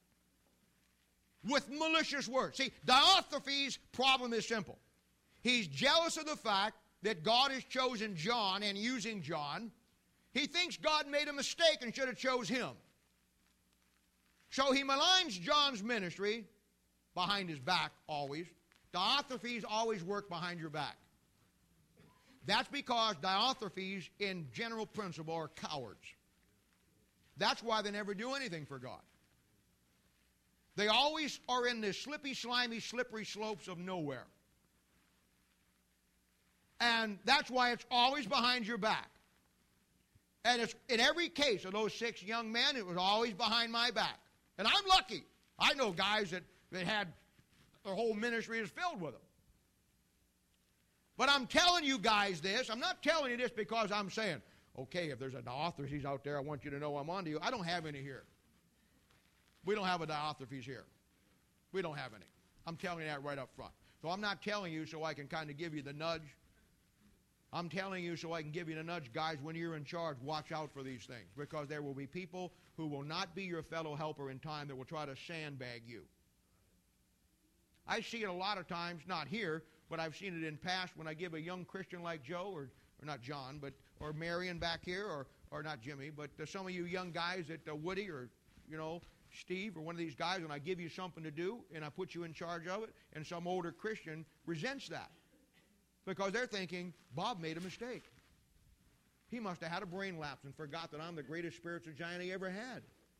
With malicious words. See, Diothephes' problem is simple. He's jealous of the fact that God has chosen John and using John. He thinks God made a mistake and should have chose him. So he maligns John's ministry behind his back always. Diothephes always work behind your back. That's because Diothephes, in general principle, are cowards. That's why they never do anything for God. They always are in the slippy, slimy, slippery slopes of nowhere. And that's why it's always behind your back. And it's in every case of those six young men, it was always behind my back. And I'm lucky. I know guys that, that had their whole ministry is filled with them. But I'm telling you guys this. I'm not telling you this because I'm saying, okay, if there's a Diothephes out there, I want you to know I'm on to you. I don't have any here. We don't have a Diothephes here. We don't have any. I'm telling you that right up front. So I'm not telling you so I can kind of give you the nudge. I'm telling you so I can give you the nudge, guys, when you're in charge, watch out for these things. Because there will be people who will not be your fellow helper in time that will try to sandbag you. I see it a lot of times, not here, but I've seen it in past when I give a young Christian like Joe, or, or not John, but or Marion back here, or, or not Jimmy, but uh, some of you young guys at uh, Woody or, you know, Steve or one of these guys, when I give you something to do and I put you in charge of it, and some older Christian resents that. Because they're thinking, Bob made a mistake. He must have had a brain lapse and forgot that I'm the greatest spiritual giant he ever had.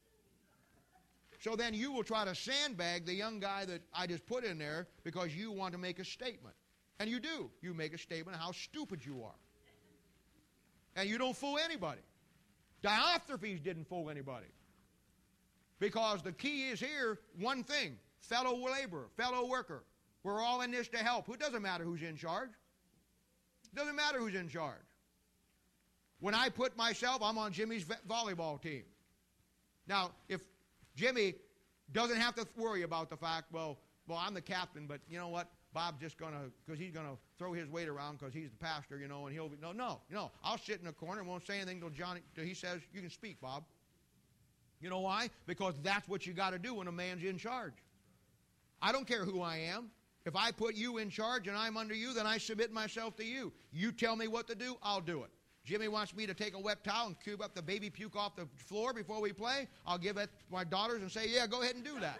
So then you will try to sandbag the young guy that I just put in there because you want to make a statement. And you do. You make a statement of how stupid you are. And you don't fool anybody. Diothephes didn't fool anybody. Because the key is here, one thing, fellow laborer, fellow worker. We're all in this to help. It doesn't matter who's in charge. It doesn't matter who's in charge. When I put myself, I'm on Jimmy's volleyball team. Now, if Jimmy doesn't have to worry about the fact, well, well, I'm the captain, but you know what? Bob's just going to, because he's going to throw his weight around because he's the pastor, you know, and he'll be, no, no, no. I'll sit in the corner and won't say anything until Johnny, till he says, you can speak, Bob. You know why? Because that's what you got to do when a man's in charge. I don't care who I am. If I put you in charge and I'm under you, then I submit myself to you. You tell me what to do, I'll do it. Jimmy wants me to take a wet towel and cube up the baby puke off the floor before we play. I'll give it to my daughters and say, yeah, go ahead and do that.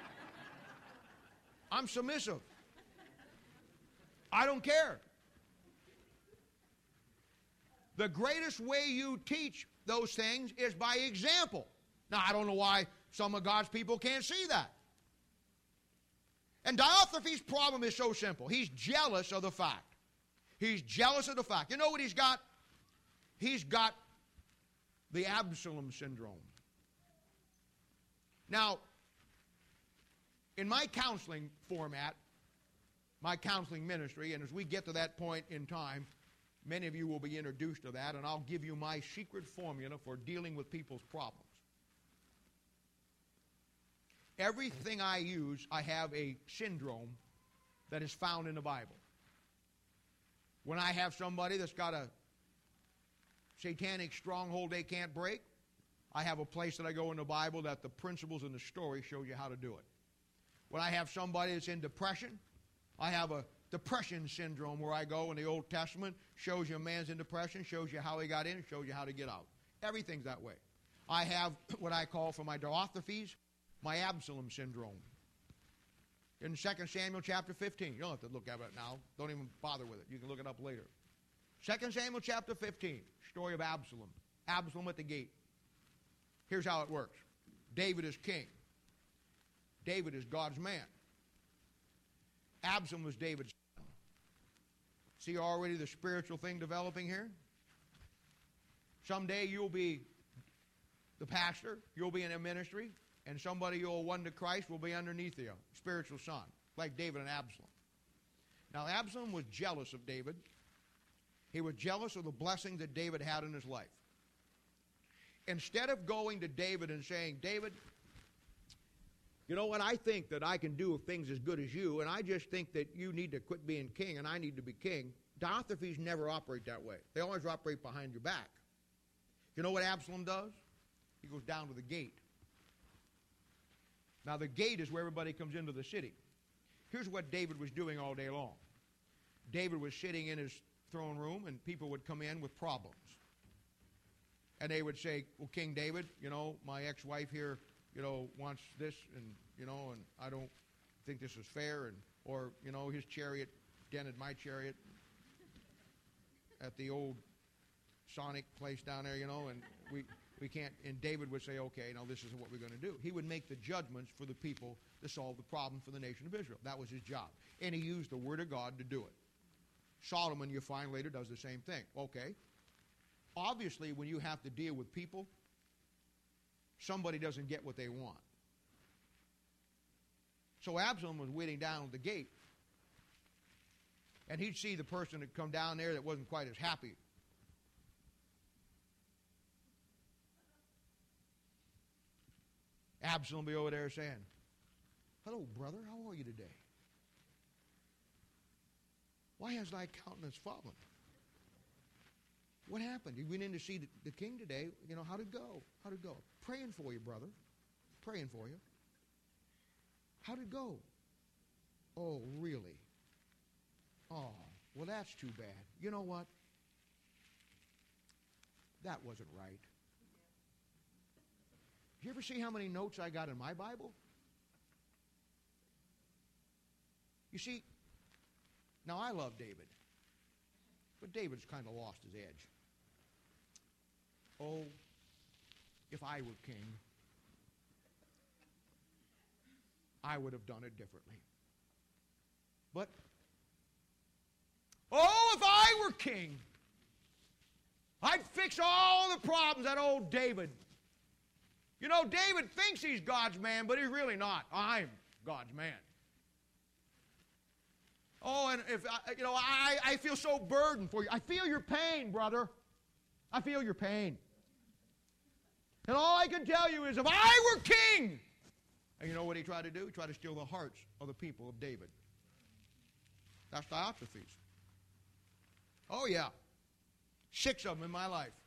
I'm submissive. I don't care. The greatest way you teach those things is by example. Now, I don't know why some of God's people can't see that. And Diothephes' problem is so simple. He's jealous of the fact. He's jealous of the fact. You know what he's got? He's got the Absalom syndrome. Now, in my counseling format, my counseling ministry, and as we get to that point in time, many of you will be introduced to that, and I'll give you my secret formula for dealing with people's problems. Everything I use, I have a syndrome that is found in the Bible. When I have somebody that's got a satanic stronghold they can't break, I have a place that I go in the Bible that the principles in the story show you how to do it. When I have somebody that's in depression, I have a depression syndrome where I go in the Old Testament, shows you a man's in depression, shows you how he got in, shows you how to get out. Everything's that way. I have what I call for my Diothephes, my Absalom syndrome. In Second Samuel chapter fifteen. You don't have to look at it now. Don't even bother with it. You can look it up later. Second Samuel chapter fifteen. Story of Absalom. Absalom at the gate. Here's how it works. David is king. David is God's man. Absalom was David's son. See already the spiritual thing developing here? Someday you'll be the pastor. You'll be in a ministry. And somebody you'll won to Christ will be underneath you, spiritual son, like David and Absalom. Now, Absalom was jealous of David. He was jealous of the blessings that David had in his life. Instead of going to David and saying, David, you know what, I think that I can do things as good as you, and I just think that you need to quit being king and I need to be king. Diothephes never operate that way. They always operate behind your back. You know what Absalom does? He goes down to the gate. Now, the gate is where everybody comes into the city. Here's what David was doing all day long. David was sitting in his throne room, and people would come in with problems. And they would say, well, King David, you know, my ex-wife here, you know, wants this, and, you know, and I don't think this is fair, and, or, you know, his chariot dented my chariot at the old Sonic place down there, you know, and we... We can't, and David would say, okay, now this is what we're going to do. He would make the judgments for the people to solve the problem for the nation of Israel. That was his job. And he used the Word of God to do it. Solomon, you find later, does the same thing. Okay. Obviously, when you have to deal with people, somebody doesn't get what they want. So Absalom was waiting down at the gate. And he'd see the person that come down there that wasn't quite as happy. Absalom be over there saying, hello, brother, how are you today? Why has thy countenance fallen? What happened? You went in to see the, the king today. You know, how'd it go? How'd it go? Praying for you, brother. Praying for you. How'd it go? Oh, really? Oh, well, that's too bad. You know what? That wasn't right. Did you ever see how many notes I got in my Bible? You see, now I love David, but David's kind of lost his edge. Oh, if I were king, I would have done it differently. But, oh, if I were king, I'd fix all the problems that old David. You know, David thinks he's God's man, but he's really not. I'm God's man. Oh, and if, I, you know, I, I feel so burdened for you. I feel your pain, brother. I feel your pain. And all I can tell you is if I were king. And you know what he tried to do? He tried to steal the hearts of the people of David. That's Diothephes. Oh, yeah. Six of them in my life.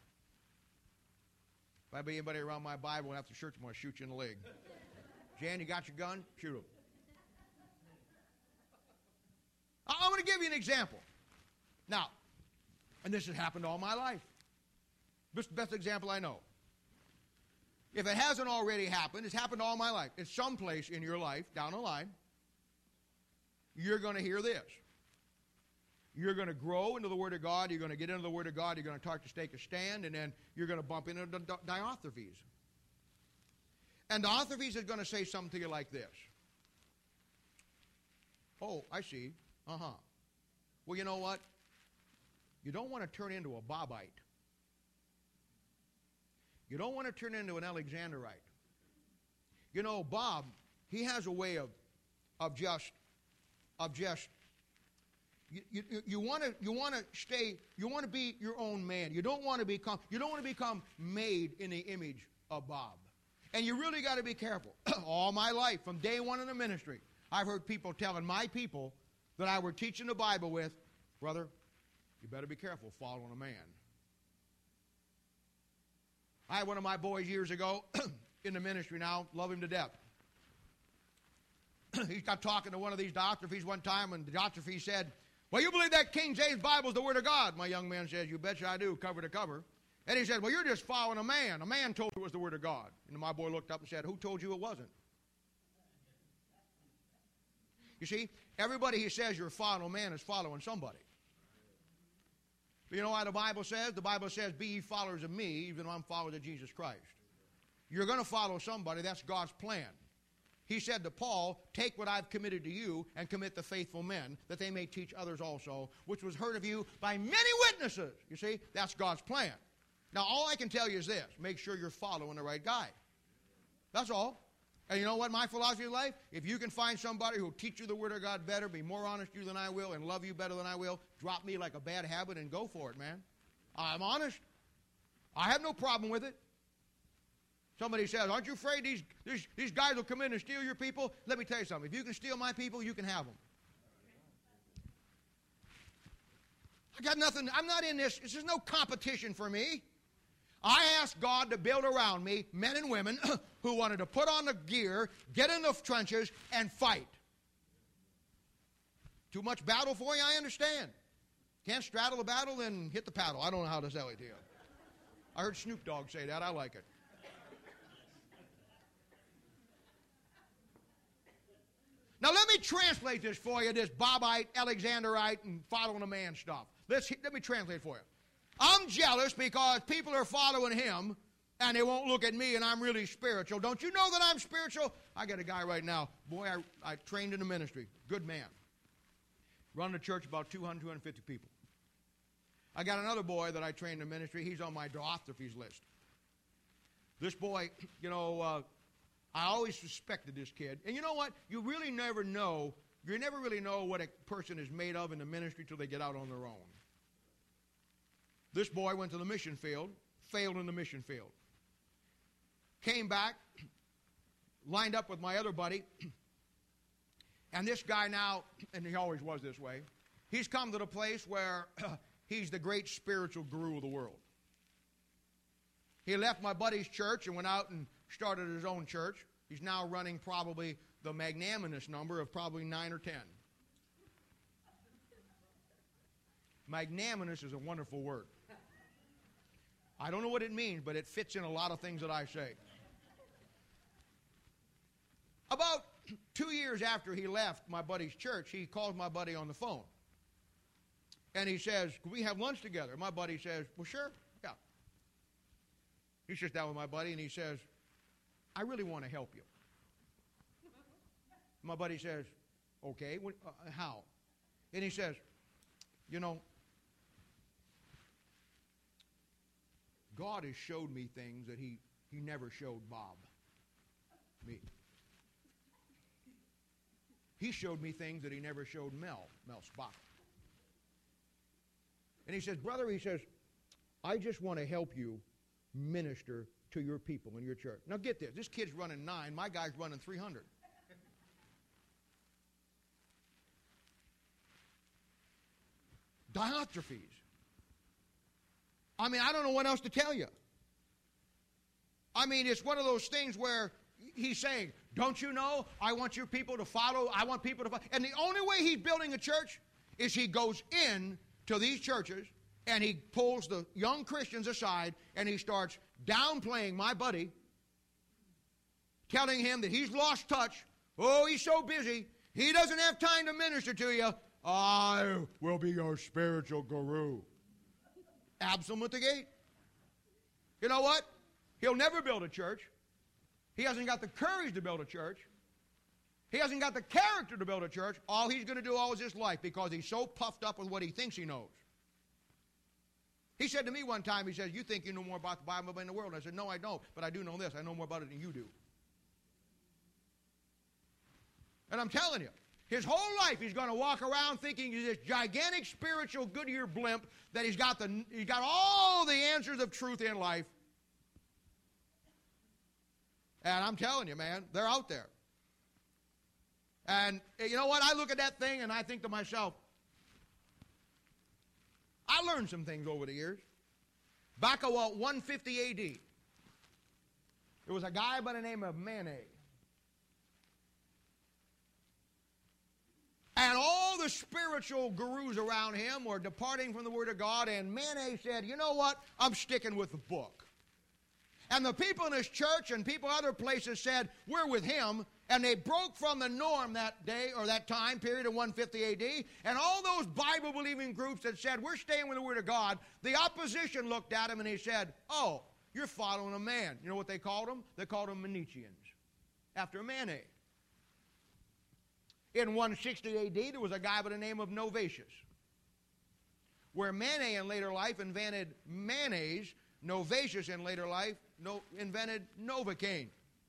If I be anybody around my Bible after church, I'm going to shoot you in the leg. Jan, you got your gun? Shoot him. I'm going to give you an example. Now, and this has happened all my life. This is the best example I know. If it hasn't already happened, it's happened all my life. It's someplace in your life, down the line, you're going to hear this. You're going to grow into the Word of God. You're going to get into the Word of God. You're going to start to take a stand, and then you're going to bump into Diothephes. And Diothephes is going to say something to you like this. Oh, I see. Uh-huh. Well, you know what? You don't want to turn into a Bobite. You don't want to turn into an Alexanderite. You know, Bob, he has a way of, of just, of just, You, you, you want to you want to stay you want to be your own man. You don't want to become you don't want to become made in the image of Bob. And you really got to be careful. All my life, from day one in the ministry, I've heard people telling my people that I were teaching the Bible with, brother, you better be careful following a man. I had one of my boys years ago in the ministry now, love him to death. He got talking to one of these doctor fees one time, and the doctor fee said, well, you believe that King James Bible is the Word of God? My young man says, you betcha I do, cover to cover. And he said, well, you're just following a man. A man told you it was the Word of God. And my boy looked up and said, who told you it wasn't? You see, everybody who says you're a following a man is following somebody. But you know why the Bible says? The Bible says, be ye followers of me, even though I'm followers of Jesus Christ. You're going to follow somebody. That's God's plan. He said to Paul, take what I've committed to you and commit to faithful men, that they may teach others also, which was heard of you by many witnesses. You see, that's God's plan. Now, all I can tell you is this. Make sure you're following the right guy. That's all. And you know what my philosophy of life? If you can find somebody who will teach you the Word of God better, be more honest with you than I will, and love you better than I will, drop me like a bad habit and go for it, man. I'm honest. I have no problem with it. Somebody says, aren't you afraid these, these, these guys will come in and steal your people? Let me tell you something. If you can steal my people, you can have them. I got nothing. I'm not in this. This is no competition for me. I asked God to build around me men and women who wanted to put on the gear, get in the trenches, and fight. Too much battle for you? I understand. Can't straddle the battle, then hit the paddle. I don't know how to sell it to you. I heard Snoop Dogg say that. I like it. Now let me translate this for you, this Bobite, Alexanderite, and following a man stuff. Let's, let me translate it for you. I'm jealous because people are following him, and they won't look at me, and I'm really spiritual. Don't you know that I'm spiritual? I got a guy right now. Boy, I, I trained in the ministry. Good man. Running a church about two hundred, two hundred fifty people. I got another boy that I trained in the ministry. He's on my Diothephes list. This boy, you know... Uh, I always suspected this kid. And you know what? You really never know. You never really know what a person is made of in the ministry till they get out on their own. This boy went to the mission field, failed in the mission field. Came back, lined up with my other buddy. And this guy now, and he always was this way, he's come to the place where he's the great spiritual guru of the world. He left my buddy's church and went out and started his own church. He's now running probably the magnanimous number of probably nine or ten. Magnanimous is a wonderful word. I don't know what it means, but it fits in a lot of things that I say. About two years after he left my buddy's church, he called my buddy on the phone. And he says, can we have lunch together? My buddy says, well, sure, yeah. He sits down with my buddy and he says, I really want to help you. My buddy says, okay, what, uh, how? And he says, you know, God has showed me things that he, he never showed Bob, me. He showed me things that he never showed Mel, Mel Spock. And he says, brother, he says, I just want to help you minister to your people in your church. Now get this. This kid's running nine. My guy's running three hundred. Diothephes. I mean, I don't know what else to tell you. I mean, it's one of those things where he's saying, don't you know, I want your people to follow, I want people to follow. And the only way he's building a church is he goes in to these churches and he pulls the young Christians aside and he starts downplaying my buddy, telling him that he's lost touch. Oh, he's so busy. He doesn't have time to minister to you. I will be your spiritual guru. Absalom at the gate. You know what? He'll never build a church. He hasn't got the courage to build a church. He hasn't got the character to build a church. All he's going to do all his life because he's so puffed up with what he thinks he knows. He said to me one time, he says, you think you know more about the Bible than the world. And I said, no, I don't, but I do know this. I know more about it than you do. And I'm telling you, his whole life he's going to walk around thinking he's this gigantic spiritual Goodyear blimp, that he's got, the, he's got all the answers of truth in life. And I'm telling you, man, they're out there. And you know what? I look at that thing and I think to myself, I learned some things over the years. Back about one fifty A D, there was a guy by the name of Mane. And all the spiritual gurus around him were departing from the Word of God, and Mane said, you know what? I'm sticking with the book. And the people in his church and people other places said, we're with him. And they broke from the norm that day or that time period in one fifty A D. And all those Bible-believing groups that said, we're staying with the Word of God, the opposition looked at him and he said, oh, you're following a man. You know what they called him? They called him Manichaeans, after Mane. In one sixty A D, there was a guy by the name of Novatius, where Mane in later life invented mayonnaise. Novatius in later life no, invented Novocaine.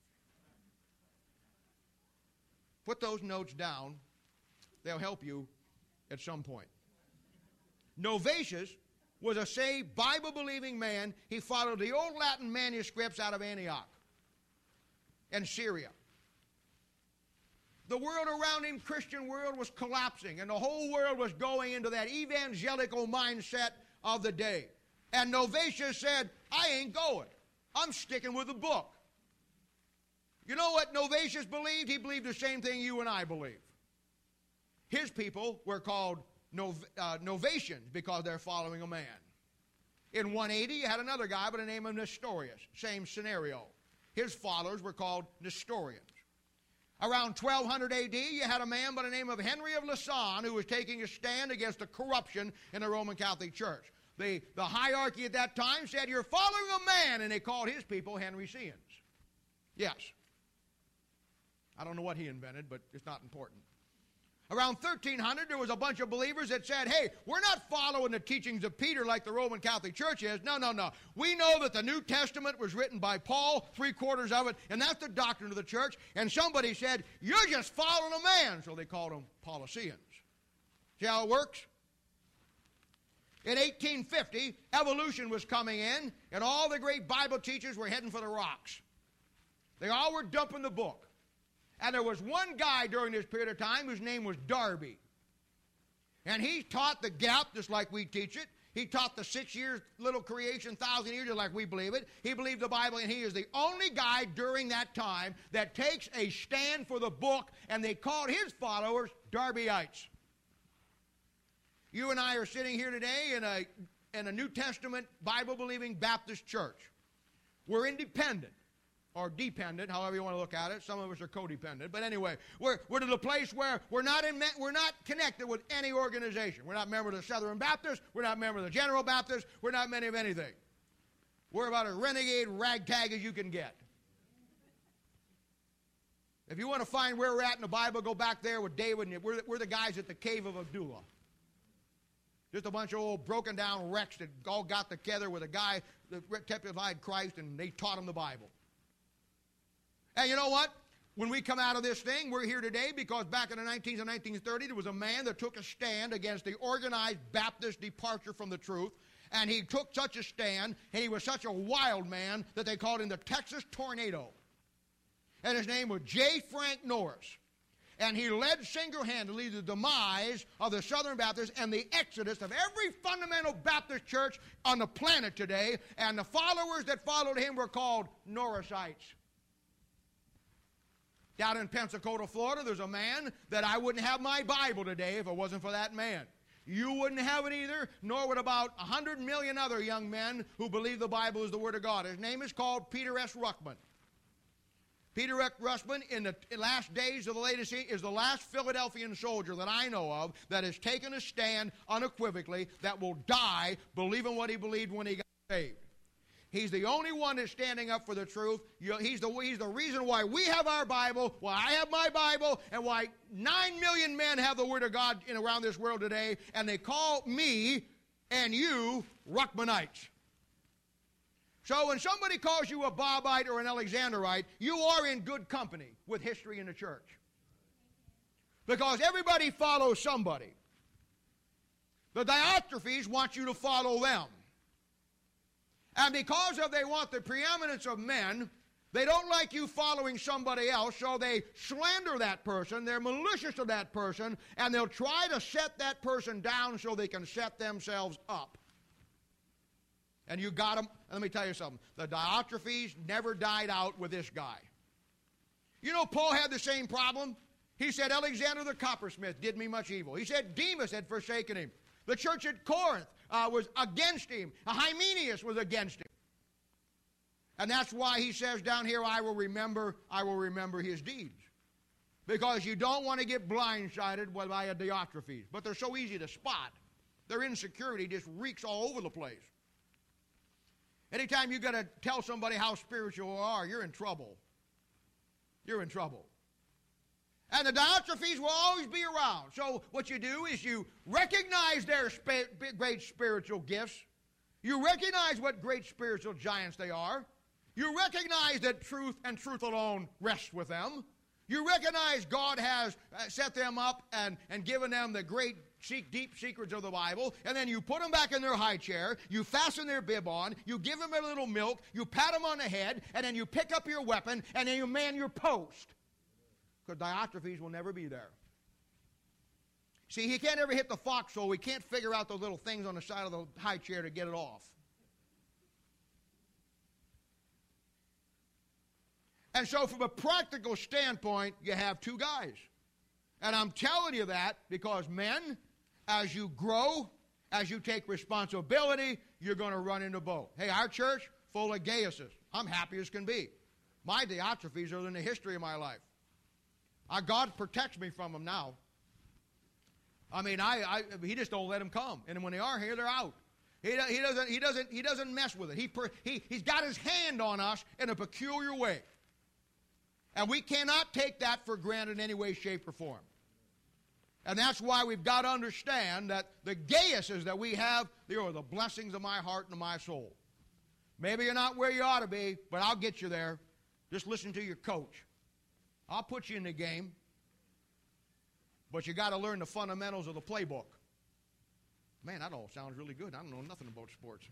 Put those notes down. They'll help you at some point. Novatius was a saved, Bible-believing man. He followed the old Latin manuscripts out of Antioch and Syria. The world around him, Christian world, was collapsing, and the whole world was going into that evangelical mindset of the day. And Novatius said, I ain't going. I'm sticking with the book. You know what Novatius believed? He believed the same thing you and I believe. His people were called Nov uh, Novatians because they're following a man. In one eighty, you had another guy by the name of Nestorius. Same scenario. His followers were called Nestorians. Around twelve hundred A D, you had a man by the name of Henry of Lausanne who was taking a stand against the corruption in the Roman Catholic Church. The, the hierarchy at that time said, you're following a man, and they called his people Henrycians. Yes. I don't know what he invented, but it's not important. Around thirteen hundred, there was a bunch of believers that said, hey, we're not following the teachings of Peter like the Roman Catholic Church is. No, no, no. We know that the New Testament was written by Paul, three-quarters of it, and that's the doctrine of the church. And somebody said, you're just following a man. So they called them Paulicians. See how it works? In eighteen fifty, evolution was coming in, and all the great Bible teachers were heading for the rocks. They all were dumping the book. And there was one guy during this period of time whose name was Darby. And he taught the gap just like we teach it. He taught the six years, little creation, thousand years just like we believe it. He believed the Bible, and he is the only guy during that time that takes a stand for the book, and they called his followers Darbyites. You and I are sitting here today in a, in a New Testament, Bible-believing Baptist church. We're independent, or dependent, however you want to look at it. Some of us are codependent. But anyway, we're, we're to the place where we're not, in, we're not connected with any organization. We're not members of the Southern Baptist. We're not members of the General Baptist. We're not many of anything. We're about as renegade ragtag as you can get. If you want to find where we're at in the Bible, go back there with David. And we're, we're the guys at the cave of Adullam. Just a bunch of old broken down wrecks that all got together with a guy that typified Christ, and they taught him the Bible. And you know what? When we come out of this thing, we're here today because back in the nineteen and nineteen thirty, there was a man that took a stand against the organized Baptist departure from the truth. And he took such a stand, and he was such a wild man that they called him the Texas Tornado. And his name was J. Frank Norris. And he led single-handedly the demise of the Southern Baptists and the exodus of every fundamental Baptist church on the planet today. And the followers that followed him were called Norrisites. Down in Pensacola, Florida, there's a man that I wouldn't have my Bible today if it wasn't for that man. You wouldn't have it either, nor would about a hundred million other young men who believe the Bible is the Word of God. His name is called Peter S. Ruckman. Peter S. Ruckman, in the last days of the latest, is the last Philadelphian soldier that I know of that has taken a stand unequivocally that will die believing what he believed when he got saved. He's the only one that's standing up for the truth. He's the, he's the reason why we have our Bible, why I have my Bible, and why nine million men have the Word of God in around this world today, and they call me and you Ruckmanites. So when somebody calls you a Bobite or an Alexanderite, you are in good company with history in the church. Because everybody follows somebody. The Diotrephes want you to follow them. And because of they want the preeminence of men, they don't like you following somebody else, so they slander that person, they're malicious to that person, and they'll try to set that person down so they can set themselves up. And you got them. And let me tell you something. The Diotrephes never died out with this guy. You know, Paul had the same problem. He said, Alexander the coppersmith did me much evil. He said, Demas had forsaken him. The church at Corinth uh, was against him. Hymenaeus was against him. And that's why he says down here, I will remember, I will remember his deeds. Because you don't want to get blindsided by a Diotrephes. But they're so easy to spot. Their insecurity just reeks all over the place. Anytime you got to tell somebody how spiritual you are, you're in trouble. You're in trouble. And the Diotrephes will always be around. So what you do is you recognize their sp- great spiritual gifts. You recognize what great spiritual giants they are. You recognize that truth and truth alone rests with them. You recognize God has set them up and, and given them the great deep secrets of the Bible, and then you put them back in their high chair, you fasten their bib on, you give them a little milk, you pat them on the head, and then you pick up your weapon, and then you man your post. Because Diotrephes will never be there. See, he can't ever hit the foxhole. He can't figure out those little things on the side of the high chair to get it off. And so from a practical standpoint, you have two guys. And I'm telling you that because men, as you grow, as you take responsibility, you're going to run into both. Hey, our church, full of Gaiuses. I'm happy as can be. My Diotrephes are in the history of my life. Our God protects me from them now. I mean, I, I he just don't let them come. And when they are here, they're out. He, he, doesn't, he, doesn't, he doesn't mess with it. He, he, he's got his hand on us in a peculiar way. And we cannot take that for granted in any way, shape, or form. And that's why we've got to understand that the Gaiuses that we have, they are the blessings of my heart and of my soul. Maybe you're not where you ought to be, but I'll get you there. Just listen to your coach. I'll put you in the game. But you got to learn the fundamentals of the playbook. Man, that all sounds really good. I don't know nothing about sports.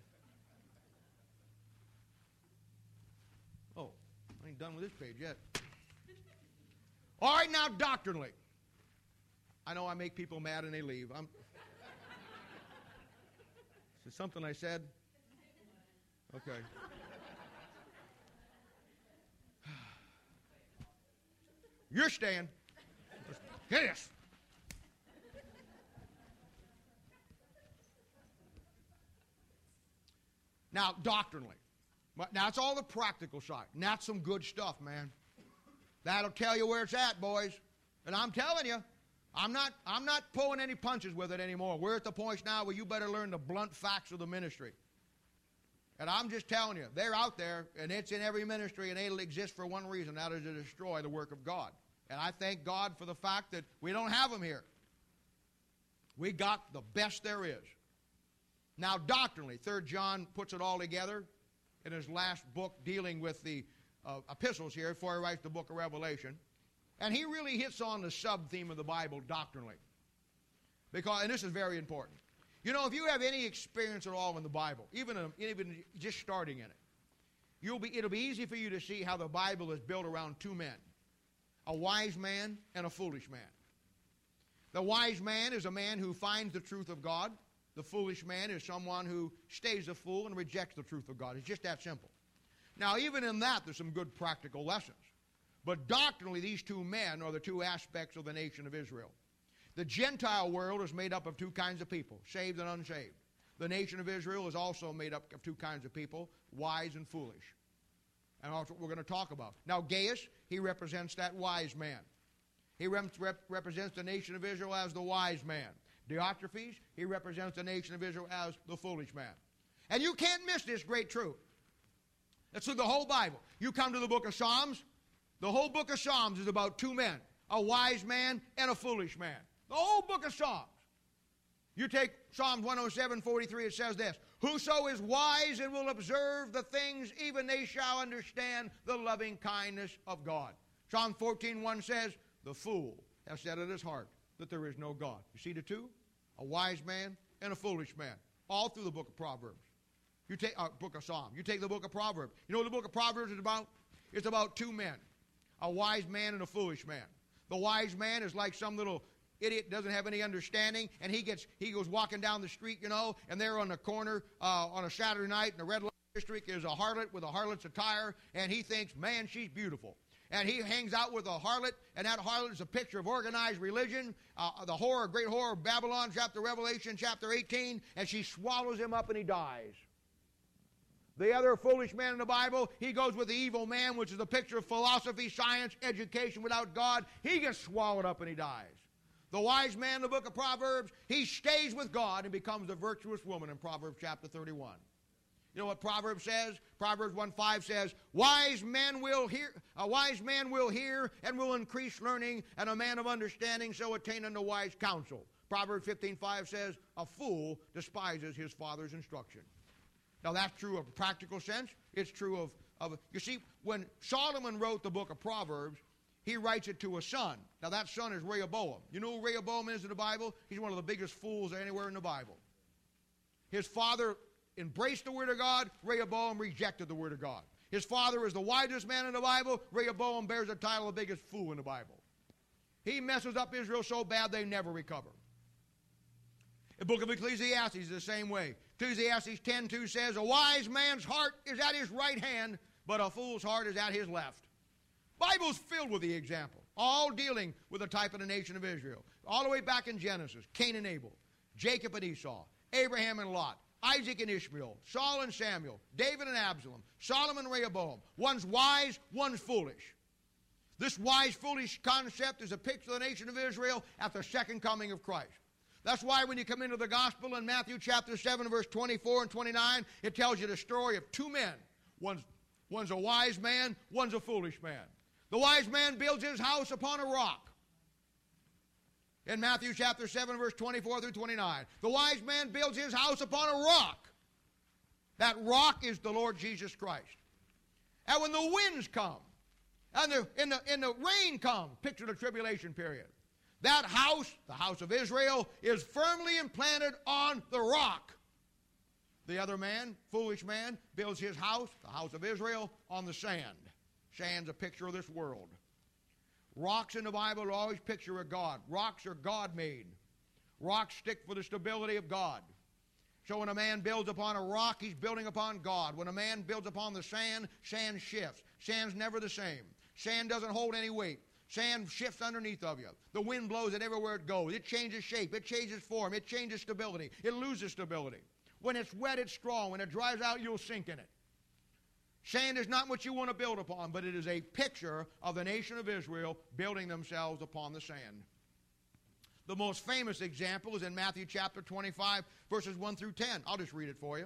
Oh, I ain't done with this page yet. All right, now doctrinally. I know I make people mad and they leave. I'm, is it something I said? Okay. You're staying. Get this. Now, doctrinally. Now, it's all the practical side. And that's some good stuff, man. That'll tell you where it's at, boys. And I'm telling you, I'm not, I'm not pulling any punches with it anymore. We're at the point now where you better learn the blunt facts of the ministry. And I'm just telling you, they're out there, and it's in every ministry, and it'll exist for one reason, that is to destroy the work of God. And I thank God for the fact that we don't have them here. We got the best there is. Now, doctrinally, Third John puts it all together in his last book dealing with the uh, epistles here before he writes the book of Revelation. And he really hits on the sub-theme of the Bible doctrinally. Because, and this is very important. You know, if you have any experience at all in the Bible, even, even just starting in it, you'll be, it'll be easy for you to see how the Bible is built around two men. A wise man and a foolish man. The wise man is a man who finds the truth of God. The foolish man is someone who stays a fool and rejects the truth of God. It's just that simple. Now, even in that, there's some good practical lessons. But doctrinally, these two men are the two aspects of the nation of Israel. The Gentile world is made up of two kinds of people, saved and unsaved. The nation of Israel is also made up of two kinds of people, wise and foolish. And that's what we're going to talk about. Now, Gaius, he represents that wise man. He rep- rep- represents the nation of Israel as the wise man. Diotrephes, he represents the nation of Israel as the foolish man. And you can't miss this great truth. That's through the whole Bible. You come to the book of Psalms, the whole book of Psalms is about two men, a wise man and a foolish man. The whole book of Psalms. You take Psalms one oh seven, forty-three, it says this, whoso is wise and will observe the things, even they shall understand the loving kindness of God. Psalm fourteen, one says, the fool has said in his heart that there is no God. You see the two? A wise man and a foolish man. All through the book of Proverbs. You take a uh, book of Psalms. You take the book of Proverbs. You know what the book of Proverbs is about? It's about two men. A wise man and a foolish man. The wise man is like some little idiot doesn't have any understanding, and he gets he goes walking down the street, you know, and there on the corner uh, on a Saturday night in the red light district is a harlot with a harlot's attire, and he thinks, man, she's beautiful. And he hangs out with a harlot, and that harlot is a picture of organized religion, uh, the horror, great horror of Babylon, chapter Revelation, chapter eighteen, and she swallows him up and he dies. The other foolish man in the Bible, he goes with the evil man, which is a picture of philosophy, science, education without God. He gets swallowed up and he dies. The wise man in the book of Proverbs, he stays with God and becomes a virtuous woman in Proverbs chapter thirty-one. You know what Proverbs says? Proverbs one five says, wise men will hear, a wise man will hear and will increase learning, and a man of understanding shall attain unto wise counsel. Proverbs fifteen five says, a fool despises his father's instruction. Now that's true of a practical sense. It's true of, of, you see, when Solomon wrote the book of Proverbs, he writes it to a son. Now that son is Rehoboam. You know who Rehoboam is in the Bible? He's one of the biggest fools anywhere in the Bible. His father embraced the Word of God. Rehoboam rejected the Word of God. His father is the wisest man in the Bible. Rehoboam bears the title of the biggest fool in the Bible. He messes up Israel so bad they never recover. The book of Ecclesiastes is the same way. Ecclesiastes ten two says, a wise man's heart is at his right hand, but a fool's heart is at his left. Bible's filled with the example, all dealing with the type of the nation of Israel. All the way back in Genesis, Cain and Abel, Jacob and Esau, Abraham and Lot, Isaac and Ishmael, Saul and Samuel, David and Absalom, Solomon and Rehoboam. One's wise, one's foolish. This wise, foolish concept is a picture of the nation of Israel at the second coming of Christ. That's why when you come into the gospel in Matthew chapter seven, verse twenty-four and twenty-nine, it tells you the story of two men. One's, one's a wise man, one's a foolish man. The wise man builds his house upon a rock. In Matthew chapter seven, verse twenty-four through twenty-nine. The wise man builds his house upon a rock. That rock is the Lord Jesus Christ. And when the winds come, and the, in, the, in the rain comes, picture the tribulation period, that house, the house of Israel, is firmly implanted on the rock. The other man, foolish man, builds his house, the house of Israel, on the sand. Sand's a picture of this world. Rocks in the Bible are always a picture of God. Rocks are God-made. Rocks stick for the stability of God. So when a man builds upon a rock, he's building upon God. When a man builds upon the sand, sand shifts. Sand's never the same. Sand doesn't hold any weight. Sand shifts underneath of you. The wind blows it everywhere it goes. It changes shape. It changes form. It changes stability. It loses stability. When it's wet, it's strong. When it dries out, you'll sink in it. Sand is not what you want to build upon, but it is a picture of the nation of Israel building themselves upon the sand. The most famous example is in Matthew chapter twenty-five, verses one through ten. I'll just read it for you.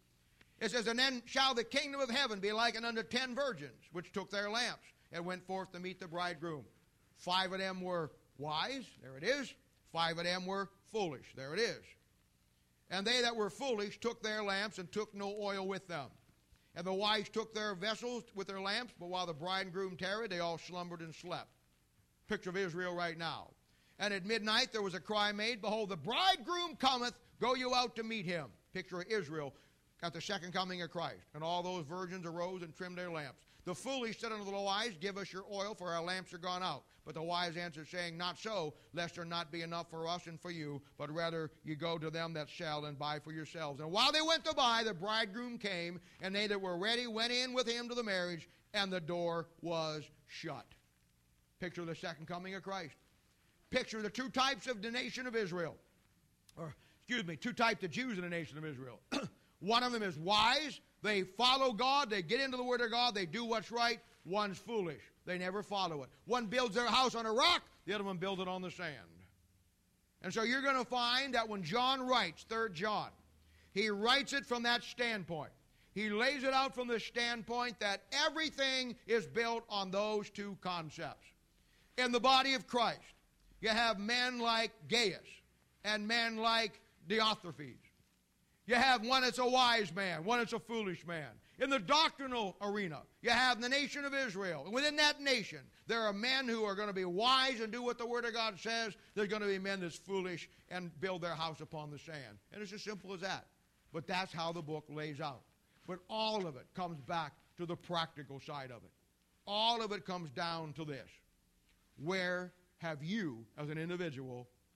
It says, and then shall the kingdom of heaven be likened unto ten virgins, which took their lamps and went forth to meet the bridegroom. Five of them were wise, there it is. Five of them were foolish, there it is. And they that were foolish took their lamps and took no oil with them. And the wise took their vessels with their lamps, but while the bridegroom tarried, they all slumbered and slept. Picture of Israel right now. And at midnight there was a cry made, behold, the bridegroom cometh, go you out to meet him. Picture of Israel at the second coming of Christ. And all those virgins arose and trimmed their lamps. The foolish said unto the wise, give us your oil, for our lamps are gone out. But the wise answered, saying, not so, lest there not be enough for us and for you, but rather you go to them that sell and buy for yourselves. And while they went to buy, the bridegroom came, and they that were ready went in with him to the marriage, and the door was shut. Picture of the second coming of Christ. Picture the two types of the nation of Israel. Or, excuse me, two types of Jews in the nation of Israel. One of them is wise. They follow God. They get into the Word of God. They do what's right. One's foolish. They never follow it. One builds their house on a rock. The other one builds it on the sand. And so you're going to find that when John writes, Third John, he writes it from that standpoint. He lays it out from the standpoint that everything is built on those two concepts. In the body of Christ, you have men like Gaius and men like Diotrephes. You have one that's a wise man, one that's a foolish man. In the doctrinal arena, you have the nation of Israel. And within that nation, there are men who are going to be wise and do what the Word of God says. There's going to be men that's foolish and build their house upon the sand. And it's as simple as that. But that's how the book lays out. But all of it comes back to the practical side of it. All of it comes down to this. Where have you, as an individual,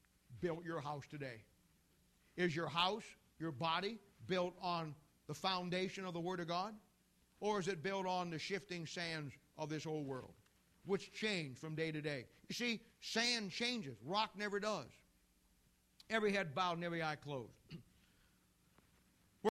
built your house today? Is your house, your body, built on the foundation of the Word of God? Or is it built on the shifting sands of this old world, which change from day to day? You see, sand changes. Rock never does. Every head bowed and every eye closed.